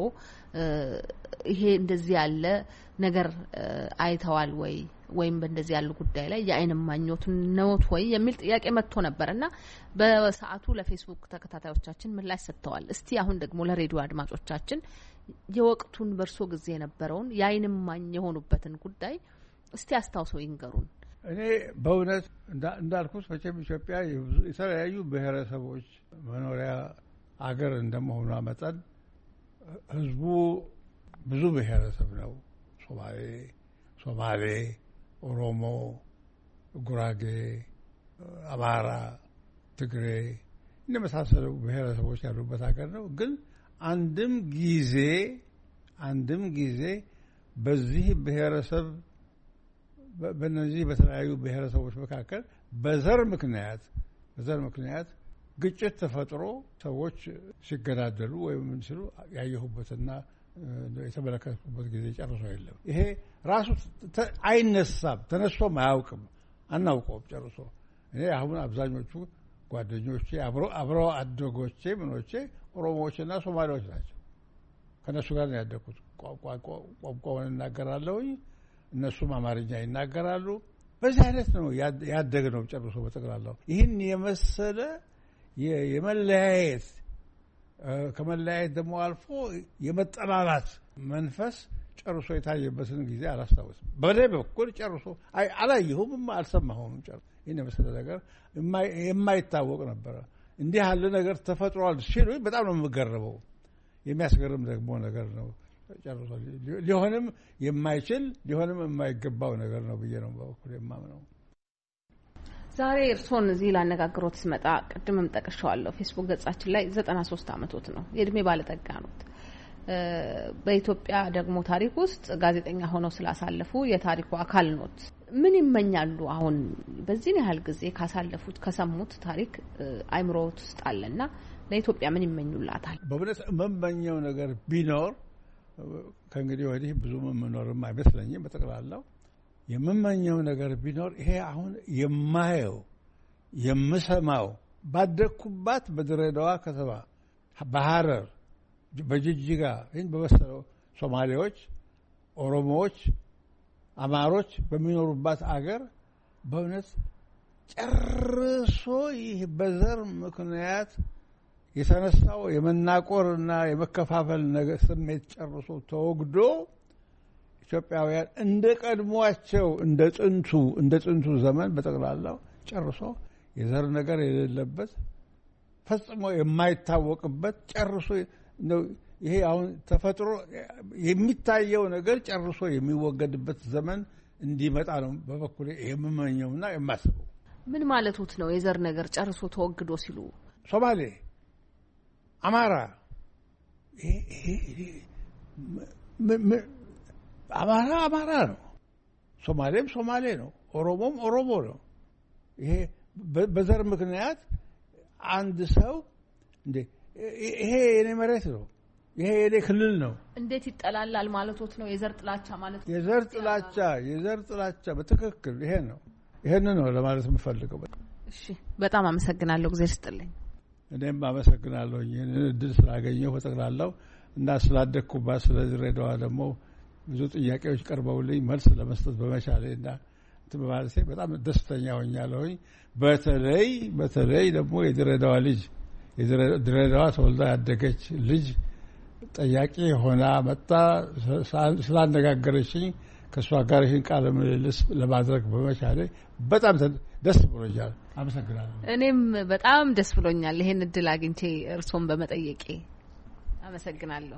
ይሄ እንደዚህ ያለ ነገር አይተዋል ወይ ወይም በእንደዚህ ያለ ጉዳይ ላይ የዓይን እማኞት ነዎት ወይ የሚል ጥያቄ መጥቶ ነበርና በሰዓቱ ለፌስቡክ ተከታታዮቻችን ምላሽ ሰጥተዋል። እስቲ አሁን ደግሞ ለሬዲዮ አድማጮቻችን የወቅቱን በርሶ ጊዜ የነበረውን የዓይን እማኝ የሆኑበትን ጉዳይ እስቲ አስታውሰው ይንገሩን። እኔ በእውነት እንዳልኩት መቼም ኢትዮጵያ የተለያዩ ብሔረሰቦች መኖሪያ አገር እንደመሆኗ መጠን ህዝቡ ብዙ ብሔረሰብ ነው። ሶማሌ፣ ኦሮሞ፣ ጉራጌ፣ አማራ፣ ትግሬ እንደመሳሰሉ ብሔረሰቦች ያሉበት ሀገር ነው። ግን አንድም ጊዜ በዚህ ብሔረሰብ በእነዚህ በተለያዩ ብሔረሰቦች መካከል በዘር ምክንያት ግጭት ተፈጥሮ ሰዎች ሲገዳደሉ ወይም ምን ሲሉ ያየሁበትና የተመለከቱበት ጊዜ ጨርሶ የለም። ይሄ ራሱ አይነሳም፣ ተነስቶም አያውቅም፣ አናውቀውም ጨርሶ። እኔ አሁን አብዛኞቹ ጓደኞቼ አብረው አደጎቼ ምኖቼ ኦሮሞዎችና ሶማሌዎች ናቸው። ከነሱ ጋር ነው ያደኩት። ቋንቋውን እናገራለሁ፣ እነሱም አማርኛ ይናገራሉ። በዚህ አይነት ነው ያደግነው ጨርሶ በጠቅላላው። ይህን የመሰለ የመለያየት ከመለያየት ደግሞ አልፎ የመጠላላት መንፈስ ጨርሶ የታየበትን ጊዜ አላስታውስም። በኔ በኩል ጨርሶ አላየሁም፣ አልሰማሁም። ጨርሶ ይህን የመሰለ ነገር የማይታወቅ ነበረ። እንዲህ ያለ ነገር ተፈጥሯል ሲሉ በጣም ነው የምገረመው። የሚያስገርም ደግሞ ነገር ነው። ጨርሶ ሊሆንም የማይችል ሊሆንም የማይገባው ነገር ነው ብዬ ነው በበኩል የማምነው። ዛሬ እርሶን እዚህ ላነጋግሮት ስመጣ ቅድምም ጠቅሻለሁ፣ ፌስቡክ ገጻችን ላይ 93 ዓመቶት ነው፣ የእድሜ ባለጠጋ ኖት። በኢትዮጵያ ደግሞ ታሪክ ውስጥ ጋዜጠኛ ሆነው ስላሳለፉ የታሪኩ አካል ኖት። ምን ይመኛሉ? አሁን በዚህ ያህል ጊዜ ካሳለፉት ከሰሙት ታሪክ አይምሮት ውስጥ አለና ለኢትዮጵያ ምን ይመኙላታል? በእውነት የምመኘው ነገር ቢኖር ከእንግዲህ ወዲህ ብዙ የምኖርም አይመስለኝም። በጠቅላላው የምመኘው ነገር ቢኖር ይሄ አሁን የማየው የምሰማው ባደኩባት በድሬዳዋ ከተማ፣ በሐረር፣ በጅጅጋ ይህን በመሰለው ሶማሌዎች፣ ኦሮሞዎች፣ አማሮች በሚኖሩባት አገር በእውነት ጨርሶ ይህ በዘር ምክንያት የተነሳው የመናቆርና የመከፋፈል ነገር ስሜት ጨርሶ ተወግዶ ኢትዮጵያውያን እንደ ቀድሟቸው እንደ ጥንቱ ዘመን በጠቅላላው ጨርሶ የዘር ነገር የሌለበት ፈጽሞ የማይታወቅበት ጨርሶ ነው። ይሄ አሁን ተፈጥሮ የሚታየው ነገር ጨርሶ የሚወገድበት ዘመን እንዲመጣ ነው በበኩሌ የምመኘውና የማስበው። ምን ማለቱት ነው? የዘር ነገር ጨርሶ ተወግዶ ሲሉ ሶማሌ፣ አማራ አማራ ነው፣ ሶማሌም ሶማሌ ነው፣ ኦሮሞም ኦሮሞ ነው። ይሄ በዘር ምክንያት አንድ ሰው እንዴ ይሄ የኔ መሬት ነው፣ ይሄ የኔ ክልል ነው እንዴት ይጠላላል ማለቶት ነው? የዘር ጥላቻ ማለት ነው። የዘር ጥላቻ በትክክል ይሄ ነው። ይሄን ነው ለማለት የምፈልገው። እሺ፣ በጣም አመሰግናለሁ። እግዚአብሔር ይስጥልኝ። እኔም አመሰግናለሁ ይህንን እድል ስላገኘሁ በጠቅላላው እና ስላደግኩባት ስለ ድሬዳዋ ደግሞ ብዙ ጥያቄዎች ቀርበውልኝ መልስ ለመስጠት በመቻሌ እና እንትን በማለቴ በጣም ደስተኛ ሆኛለሁኝ። በተለይ ደግሞ የድሬዳዋ ልጅ ድሬዳዋ ተወልዳ ያደገች ልጅ ጠያቂ ሆና መጣ ስላነጋገረችኝ ከእሷ ጋር ይህን ቃለ ምልልስ ለማድረግ በመቻሌ በጣም ደስ ብሎኛል። አመሰግናለሁ። እኔም በጣም ደስ ብሎኛል ይሄን እድል አግኝቼ እርሶን በመጠየቄ አመሰግናለሁ።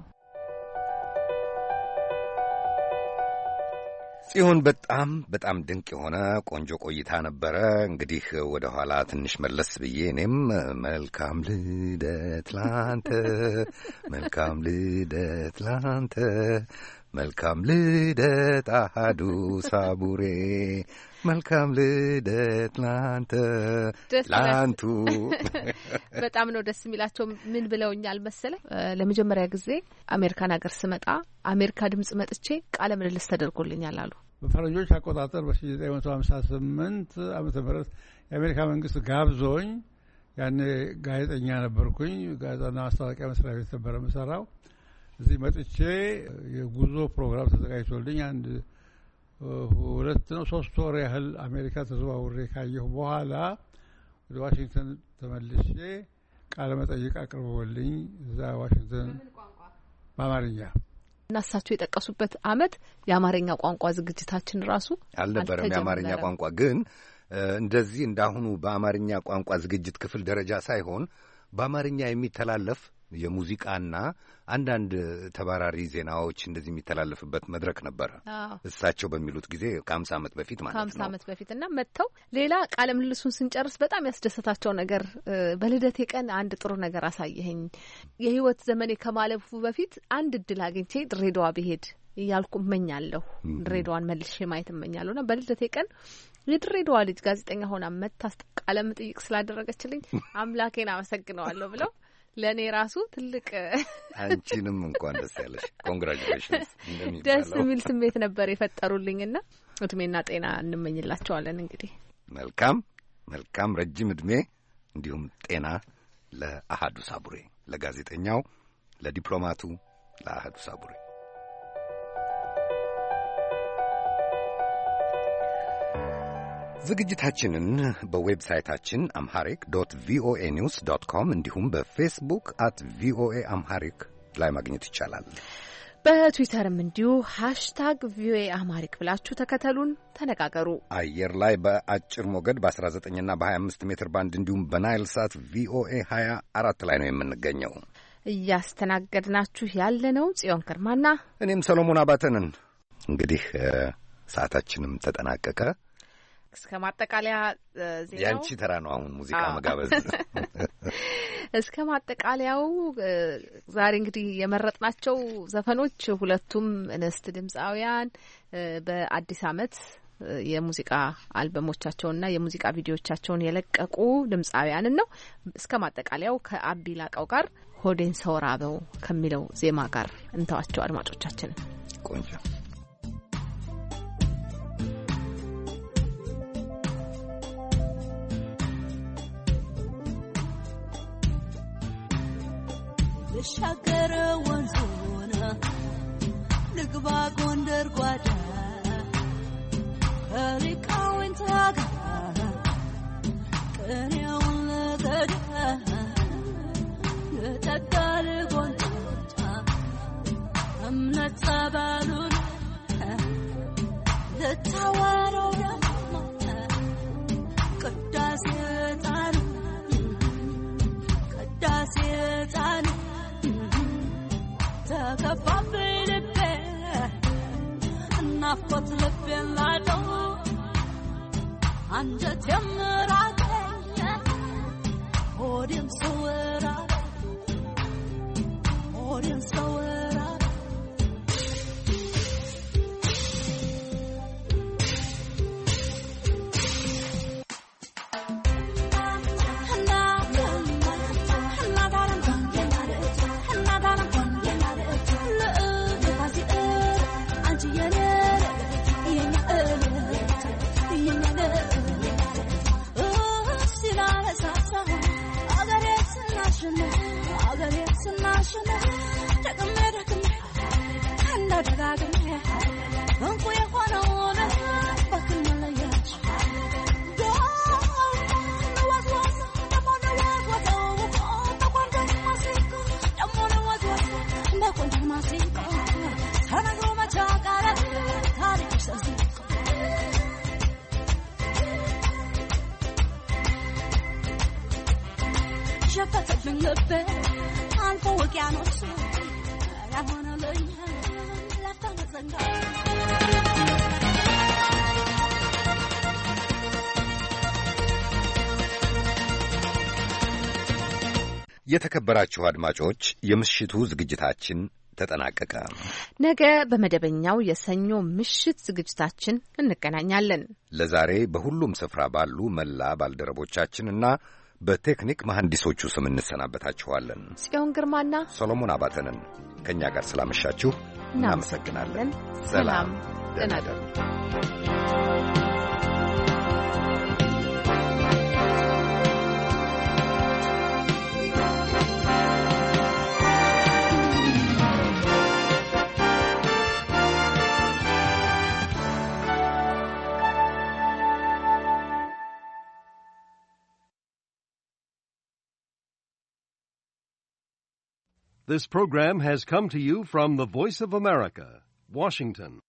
ጽዮን በጣም ድንቅ የሆነ ቆንጆ ቆይታ ነበረ። እንግዲህ ወደ ኋላ ትንሽ መለስ ብዬ እኔም መልካም ልደት ላንተ፣ መልካም ልደት ላንተ፣ መልካም ልደት አሃዱ ሳቡሬ፣ መልካም ልደት ላንተ ላንቱ። በጣም ነው ደስ የሚላቸው። ምን ብለውኛል መሰለ? ለመጀመሪያ ጊዜ አሜሪካን ሀገር ስመጣ አሜሪካ ድምጽ መጥቼ ቃለ ምልልስ ተደርጎልኛል አሉ። በፈረንጆች አቆጣጠር በ1958 ዓመተ ምህረት የአሜሪካ መንግስት ጋብዞኝ፣ ያኔ ጋዜጠኛ ነበርኩኝ። ጋዜጣና ማስታወቂያ መስሪያ ቤት ነበረ የምሰራው። እዚህ መጥቼ የጉዞ ፕሮግራም ተዘጋጅቶልኝ አንድ 2-3 ወር ያህል አሜሪካ ተዘዋውሬ ካየሁ በኋላ ወደ ዋሽንግተን ተመልሼ ቃለ መጠይቅ አቅርበውልኝ እዛ ዋሽንግተን በአማርኛ እና እሳቸው የጠቀሱበት አመት የአማርኛ ቋንቋ ዝግጅታችን ራሱ አልነበረም። የአማርኛ ቋንቋ ግን እንደዚህ እንዳሁኑ በአማርኛ ቋንቋ ዝግጅት ክፍል ደረጃ ሳይሆን በአማርኛ የሚተላለፍ የሙዚቃና አንዳንድ ተባራሪ ዜናዎች እንደዚህ የሚተላለፍበት መድረክ ነበረ። እሳቸው በሚሉት ጊዜ ከ50 ዓመት በፊት ማለት ነው። ከ50 ዓመት በፊት እና መጥተው ሌላ ቃለ ምልልሱን ስንጨርስ በጣም ያስደሰታቸው ነገር በልደቴ ቀን አንድ ጥሩ ነገር አሳየኸኝ፣ የህይወት ዘመኔ ከማለፉ በፊት አንድ እድል አግኝቼ ድሬዳዋ ብሄድ እያልኩ እመኛለሁ። ድሬዳዋን መልሼ ማየት እመኛለሁና በልደቴ ቀን የድሬዳዋ ልጅ ጋዜጠኛ ሆና መታ ቃለ መጠይቅ ስላደረገችልኝ አምላኬን አመሰግነዋለሁ ብለው ለእኔ ራሱ ትልቅ አንቺንም እንኳን ደስ ያለሽ ኮንግራቹሌሽንስ ደስ የሚል ስሜት ነበር የፈጠሩልኝና እድሜና ጤና እንመኝላቸዋለን። እንግዲህ መልካም ረጅም እድሜ እንዲሁም ጤና ለአሃዱ ሳቡሬ፣ ለጋዜጠኛው፣ ለዲፕሎማቱ ለአሃዱ ሳቡሬ። ዝግጅታችንን በዌብሳይታችን አምሃሪክ ዶት ቪኦኤ ኒውስ ዶት ኮም እንዲሁም በፌስቡክ አት ቪኦኤ አምሃሪክ ላይ ማግኘት ይቻላል። በትዊተርም እንዲሁ ሃሽታግ ቪኦኤ አምሃሪክ ብላችሁ ተከተሉን፣ ተነጋገሩ። አየር ላይ በአጭር ሞገድ በ19ና በ25 ሜትር ባንድ እንዲሁም በናይል ሳት ቪኦኤ 24 ላይ ነው የምንገኘው። እያስተናገድናችሁ ያለነው ጽዮን ግርማና እኔም ሰሎሞን አባተንን። እንግዲህ ሰዓታችንም ተጠናቀቀ። እስከ ማጠቃለያ ዜናው ያንቺ ተራ ነው አሁን ሙዚቃ መጋበዝ። እስከ ማጠቃለያው ዛሬ እንግዲህ የመረጥናቸው ዘፈኖች ሁለቱም እንስት ድምጻውያን በአዲስ ዓመት የሙዚቃ አልበሞቻቸውንና የሙዚቃ ቪዲዮዎቻቸውን የለቀቁ ድምጻውያንን ነው። እስከ ማጠቃለያው ከአቢ ላቀው ጋር ሆዴን ሰውራበው ከሚለው ዜማ ጋር እንተዋቸው አድማጮቻችንን። ቆንጆ ልሻገር ወንዙን ልግባ ጎንደር ጓዳ ከሊቃውንት ጋር ቅኔውን ልቀዳ ልጠጣ ልጎንጫ እምነት ጸበሉን ልታወረው ደግሞ ቅዳሴ ዕጣን ተከፋብኝ ልቤ ናፍቆት ልቤን ላደው አንጀቴም ራቀኝ ሆዴም ሰወራል የተከበራችሁ አድማጮች የምሽቱ ዝግጅታችን ተጠናቀቀ። ነገ በመደበኛው የሰኞ ምሽት ዝግጅታችን እንገናኛለን። ለዛሬ በሁሉም ስፍራ ባሉ መላ ባልደረቦቻችንና በቴክኒክ መሐንዲሶቹ ስም እንሰናበታችኋለን። ጽዮን ግርማና ሰሎሞን አባተንን ከእኛ ጋር ስላመሻችሁ እናመሰግናለን። ሰላም፣ ደህና እደሩ። This program has come to you from the Voice of America, Washington.